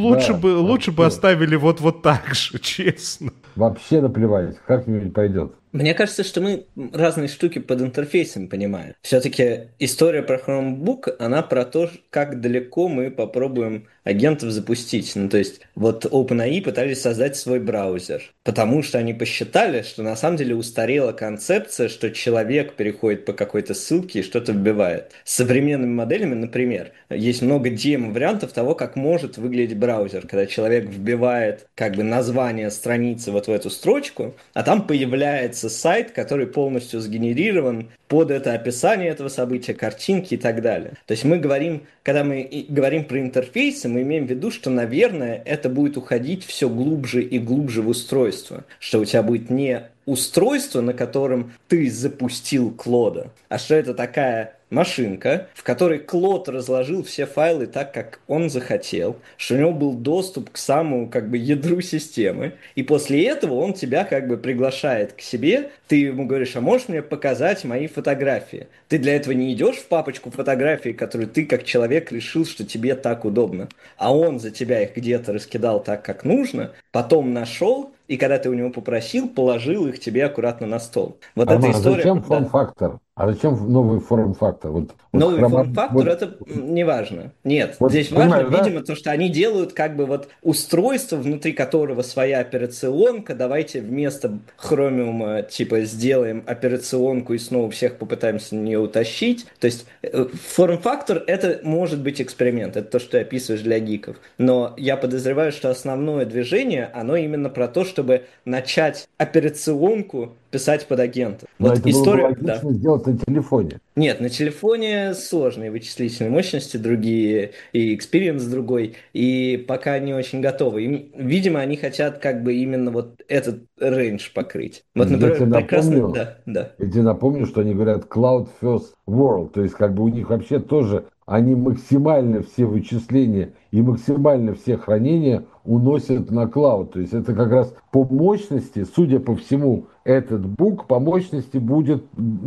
лучше бы оставили вот так же, честно. Вообще наплевать, как-нибудь пойдет. Мне кажется, что мы разные штуки под интерфейсом понимаем. Все-таки история про Chromebook, она про то, как далеко мы попробуем агентов запустить. Ну, то есть, вот OpenAI пытались создать свой браузер, потому что они посчитали, что на самом деле устарела концепция, что человек переходит по какой-то ссылке и что-то вбивает. С современными моделями, например, есть много демо-вариантов того, как может выглядеть браузер, когда человек вбивает как бы название страницы вот в эту строчку, а там появляется сайт, который полностью сгенерирован под это описание этого события, картинки и так далее. То есть мы говорим, когда мы говорим про интерфейсы, мы имеем в виду, что, наверное, это будет уходить все глубже и глубже в устройство, что у тебя будет не устройство, на котором ты запустил Клода, а что это такая машинка, в которой Клод разложил все файлы так, как он захотел, что у него был доступ к самому как бы ядру системы, и после этого он тебя как бы приглашает к себе, ты ему говоришь, а можешь мне показать мои фотографии? Ты для этого не идешь в папочку фотографий, которую ты как человек решил, что тебе так удобно, а он за тебя их где-то раскидал так, как нужно, потом нашел, и когда ты у него попросил, положил их тебе аккуратно на стол. Вот эта Арман, а история... зачем Да. форм-фактор? А зачем новый форм-фактор? Новый форм-фактор это не важно. Нет, здесь важно, видимо, то, что они делают как бы вот устройство, внутри которого своя операционка. Давайте вместо Chromium типа сделаем операционку и снова всех попытаемся на нее утащить. То есть форм-фактор это может быть эксперимент, это то, что ты описываешь для гиков. Но я подозреваю, что основное движение, оно именно про то, чтобы начать операционку писать под агента. Но вот это история, было бы логично сделать на телефоне. Нет, на телефоне сложные вычислительные мощности, другие, и experience другой, и пока не очень готовы. И, видимо, они хотят как бы именно вот этот рейндж покрыть. Вот, например, прекрасно... Да. Я тебе напомню, что они говорят Cloud First World, то есть как бы у них вообще тоже они максимально все вычисления и максимально все хранения уносят на клауд. То есть это как раз по мощности, судя по всему, этот бук по мощности будет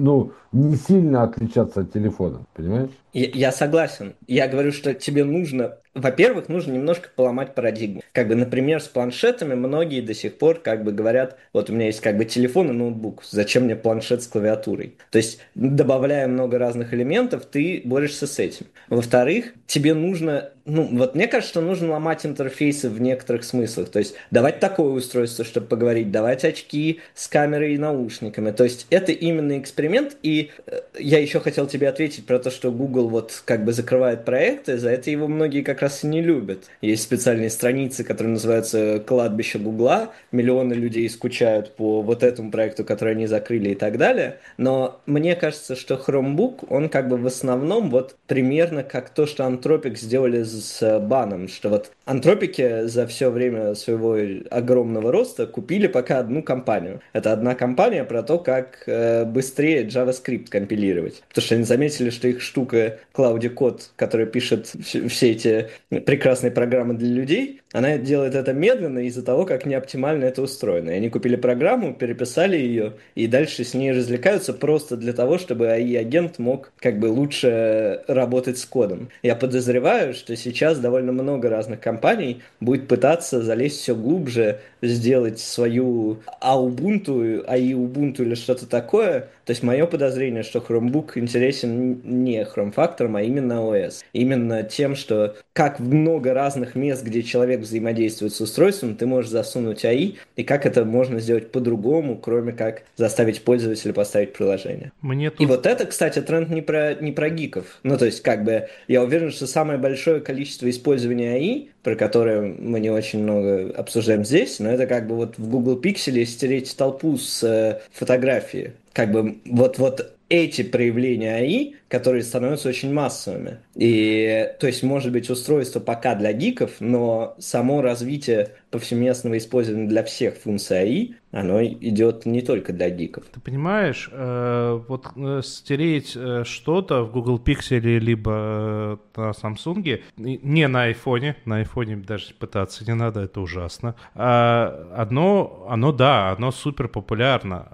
не сильно отличаться от телефона. Понимаешь? Я согласен. Я говорю, что тебе нужно... Во-первых, нужно немножко поломать парадигму. Как бы, например, с планшетами многие до сих пор как бы говорят, вот у меня есть как бы телефон и ноутбук, зачем мне планшет с клавиатурой? То есть, добавляя много разных элементов, ты борешься с этим. Во-вторых, тебе нужно... вот мне кажется, что нужно ломать интерфейсы в некоторых смыслах. То есть, давать такое устройство, чтобы поговорить, давать очки с камерой и наушниками. То есть, это именно эксперимент. И я еще хотел тебе ответить про то, что Google вот как бы закрывает проекты, за это его многие как раз и не любят. Есть специальные страницы, которые называются «Кладбище Гугла», миллионы людей скучают по вот этому проекту, который они закрыли и так далее, но мне кажется, что Chromebook, он как бы в основном вот примерно как то, что Anthropic сделали с баном, что вот Антропики за все время своего огромного роста купили пока одну компанию. Это одна компания про то, как быстрее JavaScript компилировать. Потому что они заметили, что их штука Claude Code, которая пишет все эти прекрасные программы для людей, она делает это медленно из-за того, как неоптимально это устроено. И они купили программу, переписали ее, и дальше с ней развлекаются просто для того, чтобы AI-агент мог как бы лучше работать с кодом. Я подозреваю, что сейчас довольно много разных компаний будет пытаться залезть все глубже, сделать свою Ubuntu, AI Ubuntu или что-то такое. То есть мое подозрение, что Chromebook интересен не Chrome-фактором, а именно OS. Именно тем, что как много разных мест, где человек человек взаимодействует с устройством, ты можешь засунуть AI, и как это можно сделать по-другому, кроме как заставить пользователя поставить приложение. Мне И тут... вот это, кстати, тренд не про гиков. Ну, то есть, как бы, я уверен, что самое большое количество использования AI, про которое мы не очень много обсуждаем здесь, но это как бы вот в Google Pixel стереть толпу с фотографии. Как бы вот эти проявления AI, которые становятся очень массовыми. И, то есть, может быть, устройство пока для гиков, но само развитие повсеместного использования для всех функций AI, оно идет не только для гиков. Ты понимаешь, стереть что-то в Google Pixel либо на Samsung, не на айфоне даже пытаться не надо, это ужасно. Оно супер популярно,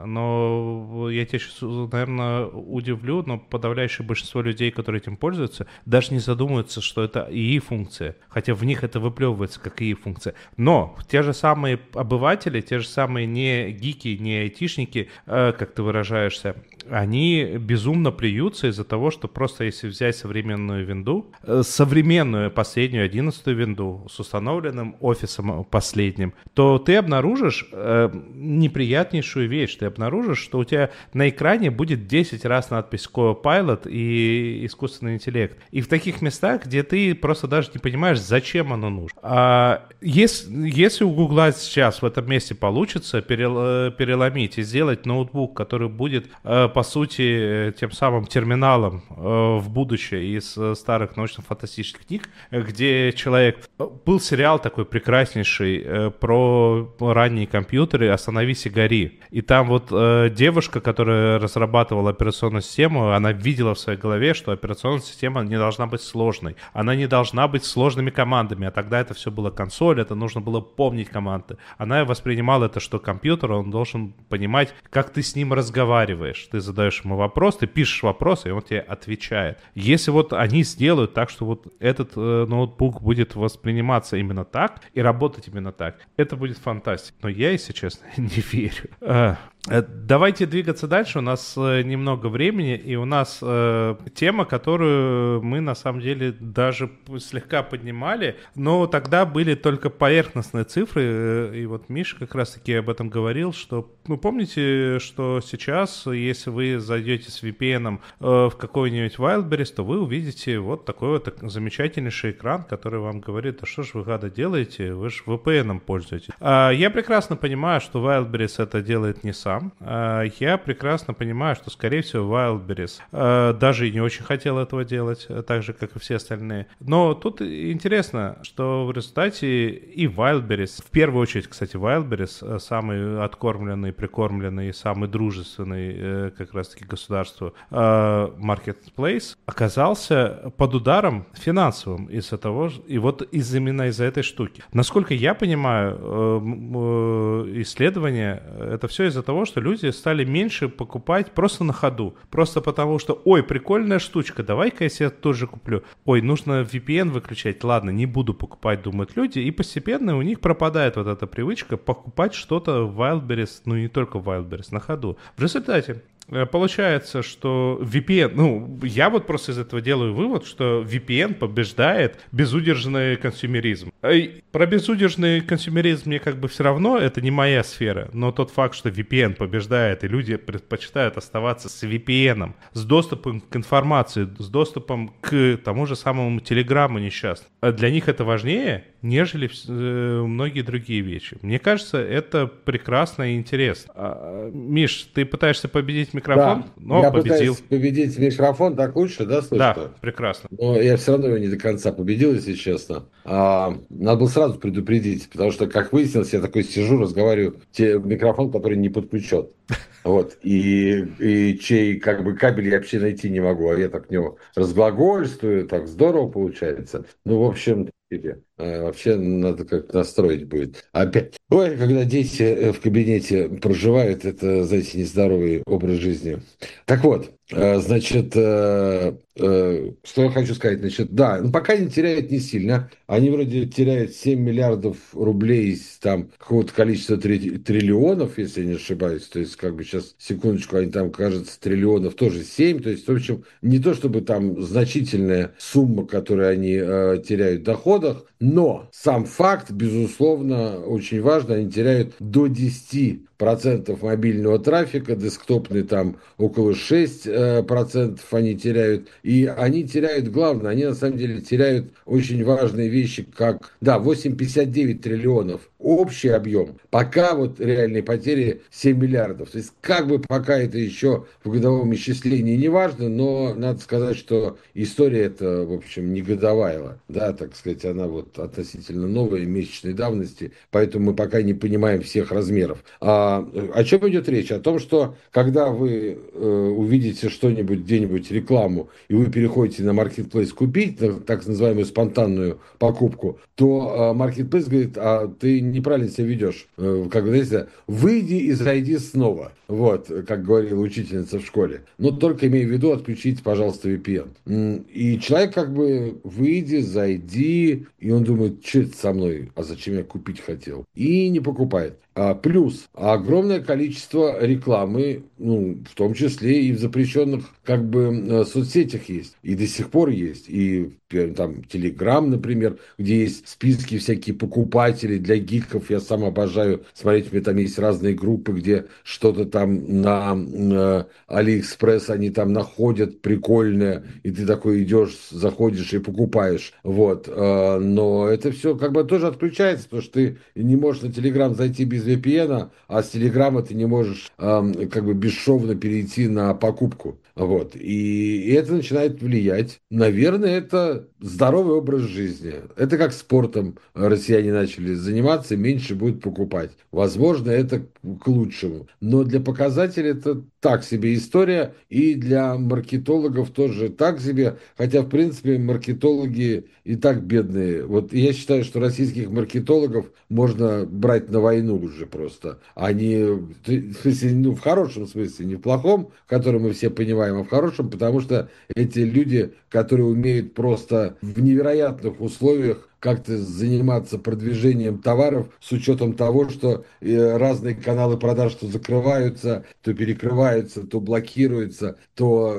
но я тебя сейчас, наверное, удивлю, но подавляющее большинство людей, которые этим пользуются, даже не задумываются, что это ИИ-функция, хотя в них это выплевывается как ИИ-функция. Но те же самые обыватели, те же самые не гики, не айтишники, как ты выражаешься, они безумно плюются из-за того, что просто если взять современную винду, современную последнюю 11-ю винду с установленным офисом последним, то ты обнаружишь неприятнейшую вещь. Ты обнаружишь, что у тебя на экране будет 10 раз надпись Copilot и искусственный интеллект. И в таких местах, где ты просто даже не понимаешь, зачем оно нужно. Если у Гугла сейчас в этом месте получится переломить и сделать ноутбук, который будет по сути, тем самым терминалом в будущее из старых научно-фантастических книг, где человек... Был сериал такой прекраснейший про ранние компьютеры «Остановись и гори». И там вот девушка, которая разрабатывала операционную систему, она видела в своей голове, что операционная система не должна быть сложной. Она не должна быть сложными командами, а тогда это все было консоль, это нужно было помнить команды. Она воспринимала это, что компьютер, он должен понимать, как ты с ним разговариваешь. Ты задаешь ему вопрос, ты пишешь вопрос, и он тебе отвечает. Если вот они сделают так, что вот этот ноутбук будет восприниматься именно так и работать именно так, это будет фантастика. Но я, если честно, не верю. Давайте двигаться дальше. У нас немного времени, и у нас тема, которую мы на самом деле даже слегка поднимали, но тогда были только поверхностные цифры, и вот Миша как раз-таки об этом говорил, что вы помните, что сейчас, если вы зайдете с VPN в какой-нибудь Wildberries, то вы увидите вот такой вот замечательнейший экран, который вам говорит: а что ж вы, гада, делаете, вы же VPN пользуетесь. Я прекрасно понимаю, что Wildberries это делает не сам. Я прекрасно понимаю, что, скорее всего, Wildberries даже и не очень хотел этого делать, так же, как и все остальные. Но тут интересно, что в результате и Wildberries, в первую очередь, кстати, Wildberries, самый откормленный, прикормленный, самый дружественный как раз-таки государству marketplace, оказался под ударом финансовым из-за того, и вот именно из-за этой штуки. Насколько я понимаю, исследования, это все из-за того, что люди стали меньше покупать просто на ходу. Просто потому что, ой, прикольная штучка, давай-ка я себе тоже куплю. Ой, нужно VPN выключать, ладно, не буду покупать, думают люди. И постепенно у них пропадает вот эта привычка покупать что-то в Wildberries, ну не только в Wildberries, на ходу. В результате получается, что VPN, я вот просто из этого делаю вывод, что VPN побеждает безудержный консюмеризм. Про безудержный консюмеризм мне как бы все равно, это не моя сфера, но тот факт, что VPN побеждает, и люди предпочитают оставаться с VPN, с доступом к информации, с доступом к тому же самому Телеграмму несчастному, для них это важнее, нежели многие другие вещи. Мне кажется, это прекрасно и интересно. Миш, ты пытаешься победить микрофон, Да, но я победил. пытаюсь победить микрофон, так лучше, да, слышно? Да, прекрасно. Но я все равно его не до конца победил, если честно. Надо было сразу предупредить, потому что, как выяснилось, я такой сижу, разговариваю в микрофон, который не подключен. Вот, и чей как бы кабель я вообще найти не могу, а я так в него разглагольствую, так здорово получается. Ну, в общем, вообще надо как-то настроить будет. Опять. Ой, когда дети в кабинете проживают, это, знаете, нездоровый образ жизни. Так вот, значит, что я хочу сказать, значит, да, пока они теряют не сильно, они вроде теряют 7 миллиардов рублей из там какого-то количества триллионов, если я не ошибаюсь, то есть как бы сейчас, секундочку, они там, кажется, триллионов тоже 7, то есть, в общем, не то чтобы там значительная сумма, которую они теряют в доходах, Но сам факт, безусловно, очень важно, они теряют до 10% мобильного трафика, десктопный там около 6% они теряют. И они теряют главное, они на самом деле теряют очень важные вещи, как, да, 8,59 триллионов общий объем, пока вот реальные потери 7 миллиардов. То есть как бы пока это еще в годовом исчислении не важно, но надо сказать, что история эта, в общем, не годовая, да, так сказать, она вот относительно новая, месячной давности, поэтому мы пока не понимаем всех размеров. О чем идет речь? О том, что когда вы увидите что-нибудь, где-нибудь рекламу, и вы переходите на Marketplace купить, так называемую спонтанную покупку, то Marketplace говорит, а ты неправильно себя ведешь. Как говорится, выйди и зайди снова. Вот, как говорила учительница в школе. Но только имея в виду, отключите, пожалуйста, VPN. И человек как бы выйди, зайди, и он думает, что это со мной, а зачем я купить хотел? И не покупает. Плюс огромное количество рекламы, ну, в том числе и в запрещенных как бы соцсетях есть. И до сих пор есть. И там Telegram, например, где есть списки всякие покупателей для гиков. Я сам обожаю смотреть, у меня там есть разные группы, где что-то там на AliExpress они там находят прикольное, и ты такой идешь, заходишь и покупаешь. Вот. Но это все как бы тоже отключается, потому что ты не можешь на Telegram зайти без VPN, а с Телеграма ты не можешь как бы бесшовно перейти на покупку. Вот. И это начинает влиять. Наверное, это здоровый образ жизни. Это как спортом россияне начали заниматься, меньше будет покупать. Возможно, это к лучшему. Но для показателей это так себе история, и для маркетологов тоже так себе. Хотя, в принципе, маркетологи и так бедные. Вот я считаю, что российских маркетологов можно брать на войну уже просто. Они, в смысле, ну, в хорошем смысле, не в плохом, который мы все понимаем, а в хорошем, потому что эти люди, которые умеют просто в невероятных условиях как-то заниматься продвижением товаров с учетом того, что разные каналы продаж то закрываются, то перекрываются, то блокируются, то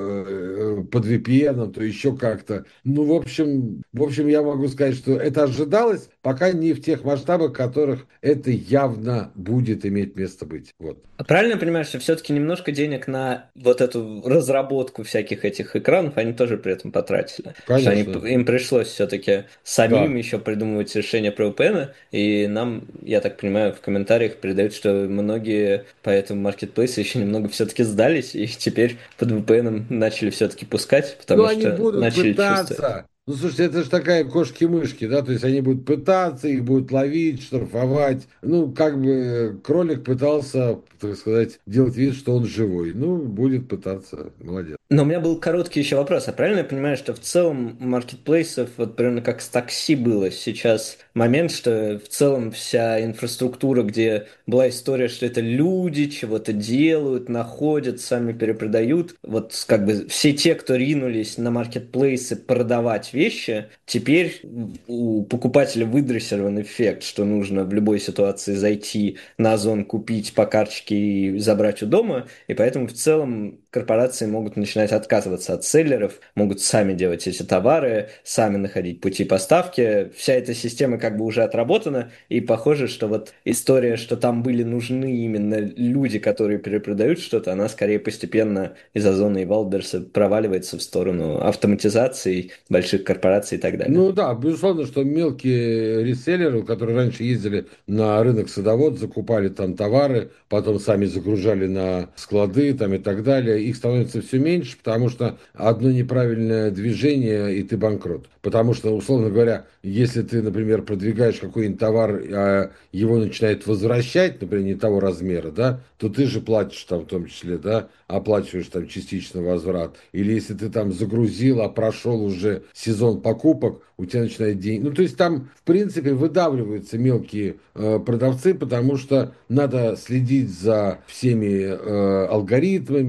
под VPN, то еще как-то. Ну, в общем, я могу сказать, что это ожидалось, пока не в тех масштабах, в которых это явно будет иметь место быть. Вот. А правильно я понимаю, что все-таки немножко денег на вот эту разработку всяких этих экранов они тоже при этом потратили? Что Конечно. им пришлось все-таки самим Да. еще придумывать решение про VPN, и нам, я так понимаю, в комментариях передают, что многие по этому маркетплейсу еще немного все-таки сдались, и теперь под VPN начали все-таки пускать, Ну, потому они что будут начали чувствовать. пытаться. Ну, слушайте, это же такая кошки-мышки, да, то есть они будут пытаться, их будут ловить, штрафовать. Ну, как бы кролик пытался, так сказать, делать вид, что он живой. Ну, будет пытаться, молодец. Но у меня был короткий еще вопрос. А правильно я понимаю, что в целом маркетплейсов, вот примерно как с такси было сейчас момент, что в целом вся инфраструктура, где была история, что это люди чего-то делают, находят, сами перепродают, вот как бы все те, кто ринулись на маркетплейсы продавать вещи, теперь у покупателя выдрессирован эффект, что нужно в любой ситуации зайти на Озон, купить по карточке и забрать у дома, и поэтому в целом корпорации могут начинать отказываться от селлеров, могут сами делать эти товары, сами находить пути поставки. Вся эта система как бы уже отработана, и похоже, что вот история, что там были нужны именно люди, которые перепродают что-то, она скорее постепенно из Озона и Валберса проваливается в сторону автоматизации больших корпораций и так далее. Ну да, безусловно, что мелкие реселлеры, которые раньше ездили на рынок садовод, закупали там товары, потом сами загружали на склады там и так далее, их становится все меньше, потому что одно неправильное движение, и ты банкрот. Потому что, условно говоря, если ты, например, продвигаешь какой-нибудь товар, а его начинает возвращать, например, не того размера, да, то ты же платишь там в том числе, да, оплачиваешь там частично возврат. Или если ты там загрузил, а прошел уже сезон покупок, у тебя начинает день. Ну, то есть там, в принципе, выдавливаются мелкие продавцы, потому что надо следить за всеми алгоритмами,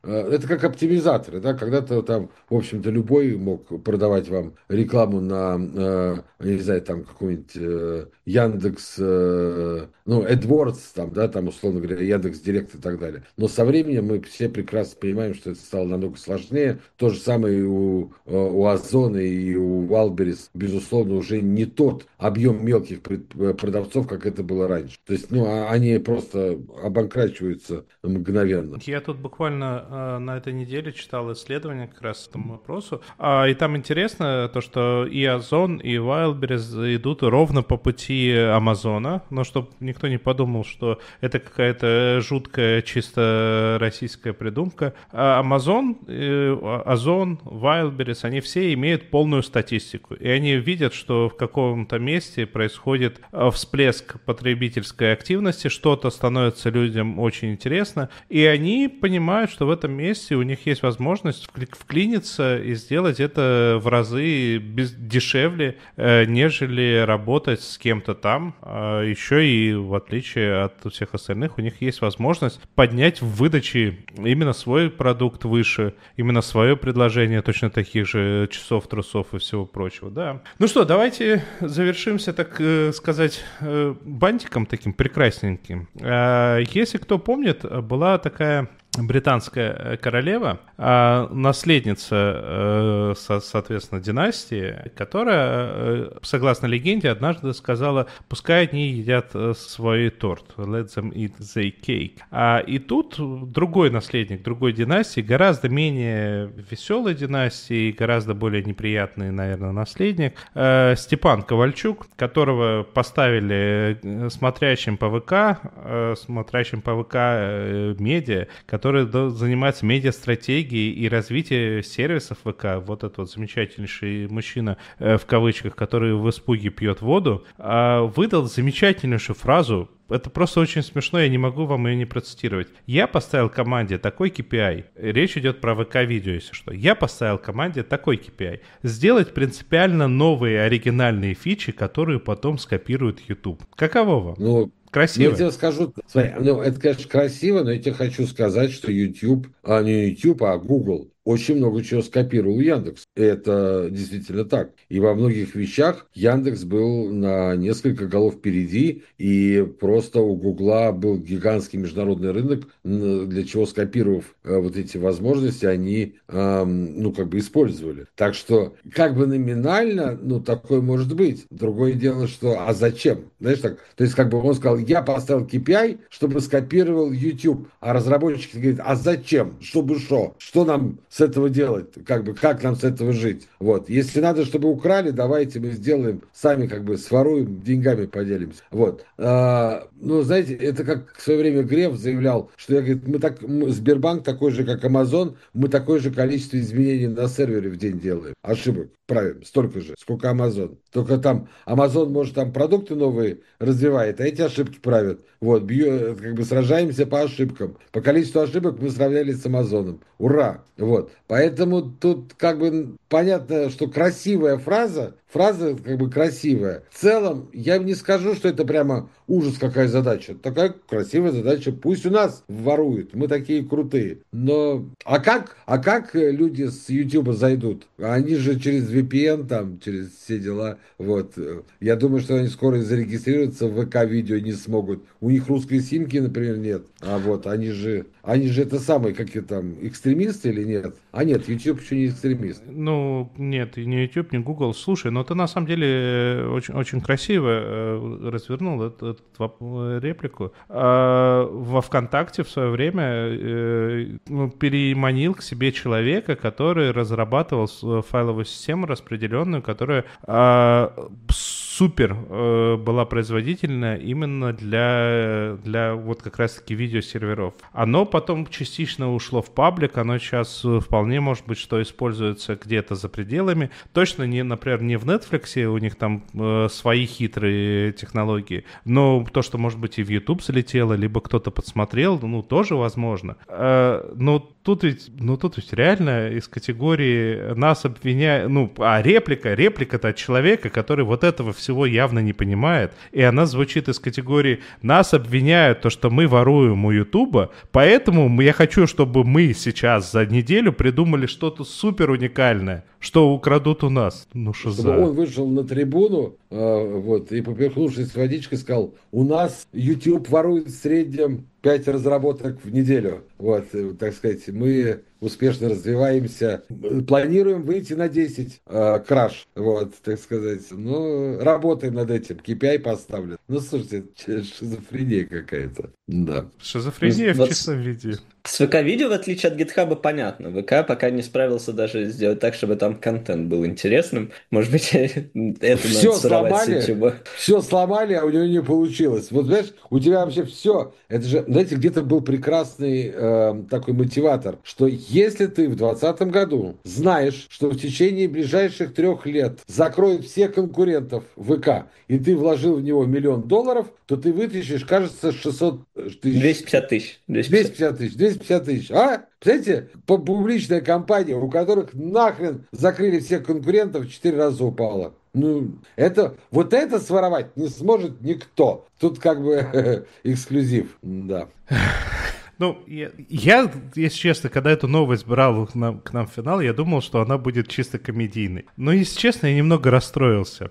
это как оптимизаторы, да, когда-то там, в общем-то, любой мог продавать вам рекламу на, я не знаю, там какой-нибудь Яндекс, ну, AdWords, там, да, там, условно говоря, Яндекс.Директ и так далее. Но со временем мы все прекрасно понимаем, что это стало намного сложнее. То же самое и у Озона и у Wildberries, безусловно, уже не тот объем мелких продавцов, как это было раньше. То есть, ну, они просто обанкрачиваются мгновенно. Я тут буквально на этой неделе читал исследование как раз к этому вопросу. И там интересно то, что и Озон, и Wildberries идут ровно по пути Амазона, но чтобы никто не подумал, что это какая-то жуткая, чисто российская придумка. Озон, Wildberries, они все имеют полную статистику, и они видят, что в каком-то месте происходит всплеск потребительской активности, что-то становится людям очень интересно, и они понимают, что в этом месте у них есть возможность вклиниться и сделать это в разы дешевле, нежели работать с кем-то там. Еще и в отличие от всех остальных, у них есть возможность поднять в выдаче именно свой продукт выше, именно свое предложение точно таких же часов, трусов и всего прочего. Да. Ну что, давайте завершимся, так сказать, бантиком таким прекрасненьким. Если кто помнит, была такая британская королева, наследница, соответственно, династии, которая, согласно легенде, однажды сказала: пускай они едят свой торт, let them eat their cake. И тут другой наследник другой династии, гораздо менее веселой династии, гораздо более неприятный, наверное, наследник, Степан Ковальчук, которого поставили смотрящим по ВК медиа, который занимается медиа-стратегией и развитием сервисов ВК. Вот этот вот замечательнейший мужчина, в кавычках, который в испуге пьет воду, выдал замечательнейшую фразу. Это просто очень смешно, я не могу вам ее не процитировать. Я поставил команде такой KPI. Речь идет про ВК-видео, если что. Я поставил команде такой KPI. Сделать принципиально новые оригинальные фичи, которые потом скопирует YouTube. Каково вам? Ну, красиво. Я тебе скажу, смотри, ну, это, конечно, красиво, но я тебе хочу сказать, что YouTube, не YouTube, а Google очень много чего скопировал Яндекс. Это действительно так. И во многих вещах Яндекс был на несколько голов впереди, и просто у Гугла был гигантский международный рынок, для чего, скопировав вот эти возможности, они, ну, как бы использовали. Так что, как бы номинально, ну, такое может быть. Другое дело, что, а зачем? Знаешь, так, то есть, как бы он сказал, я поставил KPI, чтобы скопировал YouTube, а разработчики говорят, а зачем? Чтобы что? Что нам с этого делать? Как бы, как нам с этого жить? Вот. Если надо, чтобы украли, давайте мы сделаем, сами как бы своруем, деньгами поделимся. Вот. Ну, знаете, это как в свое время Греф заявлял, что я, говорит, Сбербанк такой же, как Amazon, мы такое же количество изменений на сервере в день делаем. Ошибок правим столько же, сколько Amazon. Только там Amazon, может, там продукты новые развивает, а эти ошибки правят. Вот, как бы сражаемся по ошибкам. По количеству ошибок мы сравнялись с Амазоном. Ура! Вот. Поэтому тут как бы понятно, что красивая фраза как бы красивая. В целом, я не скажу, что это прямо ужас какая задача. Такая красивая задача. Пусть у нас воруют, мы такие крутые. Но, а как люди с YouTube зайдут? Они же через VPN, там, через все дела. Вот. Я думаю, что они скоро зарегистрируются в ВК-видео не смогут. У них русской симки, например, нет. А вот они же это самые, какие там, экстремисты или нет? А нет, YouTube еще не экстремист. Ну, нет, ни YouTube, ни Google. Слушай, но ты на самом деле очень, очень красиво развернул эту реплику. Во ВКонтакте в свое время переманил к себе человека, который разрабатывал файловую систему распределенную, которая супер была производительна именно для вот как раз-таки видеосерверов. Оно потом частично ушло в паблик, оно сейчас вполне может быть, что используется где-то за пределами. Точно, например, не в Netflix, у них там свои хитрые технологии, но то, что, может быть, и в YouTube залетело, либо кто-то подсмотрел, ну, тоже возможно. Но тут ведь реально из категории нас обвиняют, реплика-то от человека, который вот этого всего явно не понимает, и она звучит из категории «нас обвиняют то, что мы воруем у Ютуба, поэтому я хочу, чтобы мы сейчас за неделю придумали что-то супер уникальное, что украдут у нас». Ну что за... Чтобы он вышел на трибуну, и, поперхнувшись водичкой, сказал: у нас YouTube ворует в среднем 5 разработок в неделю. Так сказать, мы успешно развиваемся. Планируем выйти на 10 краш, так сказать. Работаем над этим. KPI поставлен. Слушайте, шизофрения какая-то. Да. Шизофрения в чистом виде. С ВК-видео, в отличие от GitHub, понятно. ВК пока не справился даже сделать так, чтобы там контент был интересным. Может быть, это надо сорвать с YouTube. Все сломали, а у него не получилось. Знаешь, у тебя вообще все. Это же, знаете, где-то был прекрасный такой мотиватор, что если ты в 2020 году знаешь, что в течение ближайших 3 лет закроют всех конкурентов ВК, и ты вложил в него $1 миллион, то ты вытащишь, кажется, 600 тысяч. 250 тысяч. 250 тысяч. Представляете, публичная компания, у которых нахрен закрыли всех конкурентов, в 4 раза упала. Это своровать не сможет никто. Тут как бы эксклюзив, да. Я, если честно, когда эту новость брал к нам в финал, я думал, что она будет чисто комедийной. Но, если честно, я немного расстроился.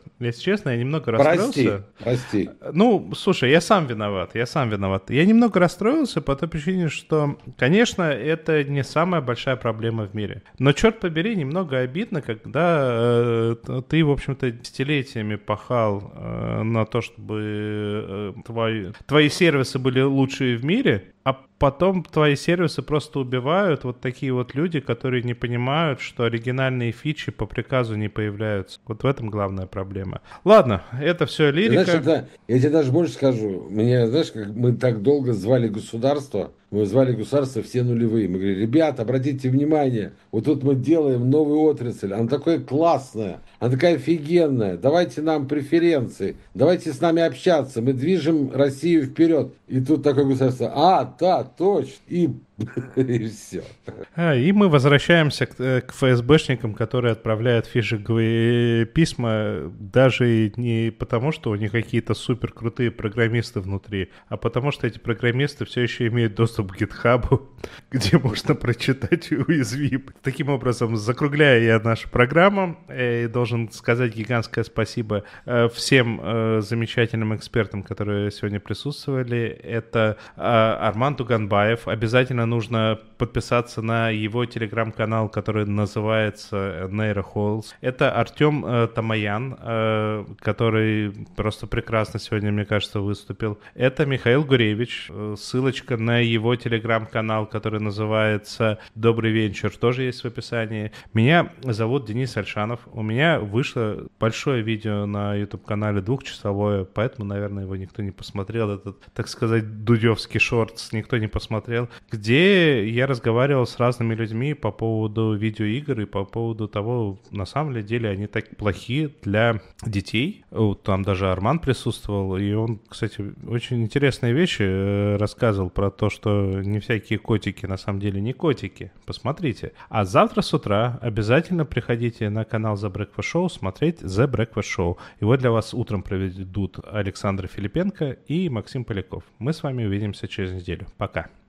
Прости. Слушай, я сам виноват. Я немного расстроился по той причине, что, конечно, это не самая большая проблема в мире. Но, черт побери, немного обидно, когда ты, в общем-то, десятилетиями пахал на то, чтобы твои сервисы были лучшие в мире, а потом твои сервисы просто убивают вот такие вот люди, которые не понимают, что оригинальные фичи по приказу не появляются. Вот в этом главная проблема. Ладно, это все лирика. Знаешь, я тебе даже больше скажу. Знаешь, как мы так долго звали государство, все нулевые. Мы говорили: ребята, обратите внимание, вот тут мы делаем новую отрасль, она такая классная, она такая офигенная, давайте нам преференции, давайте с нами общаться, мы движем Россию вперед. И тут такое государство: да, точно, и все. И мы возвращаемся к ФСБшникам, которые отправляют фишинговые письма даже не потому, что у них какие-то супер крутые программисты внутри, а потому что эти программисты все еще имеют доступ к GitHub, где можно прочитать уязвимость. Таким образом, закругляя я нашу программу, должен сказать гигантское спасибо всем замечательным экспертам, которые сегодня присутствовали. Это Арман Туганбаев. Обязательно нужно подписаться на его телеграм-канал, который называется Нейрохолст. Это Артем Тамаян, который просто прекрасно сегодня, мне кажется, выступил. Это Михаил Гуревич. Ссылочка на его телеграм-канал, который называется Добрый вечер, тоже есть в описании. Меня зовут Денис Альшанов. У меня вышло большое видео на YouTube-канале 2-часовое, поэтому, наверное, его никто не посмотрел. Этот, так сказать, дудевский шортс никто не посмотрел, где я разговаривал с разными людьми по поводу видеоигр и по поводу того, на самом деле они так плохи для детей. Там даже Арман присутствовал, и он, кстати, очень интересные вещи рассказывал про то, что не всякие котики на самом деле не котики. Посмотрите. А завтра с утра обязательно приходите на канал The Breakfast Show смотреть The Breakfast Show. Его для вас утром проведут Александр Филипенко и Максим Поляков. Мы с вами увидимся через неделю. Пока.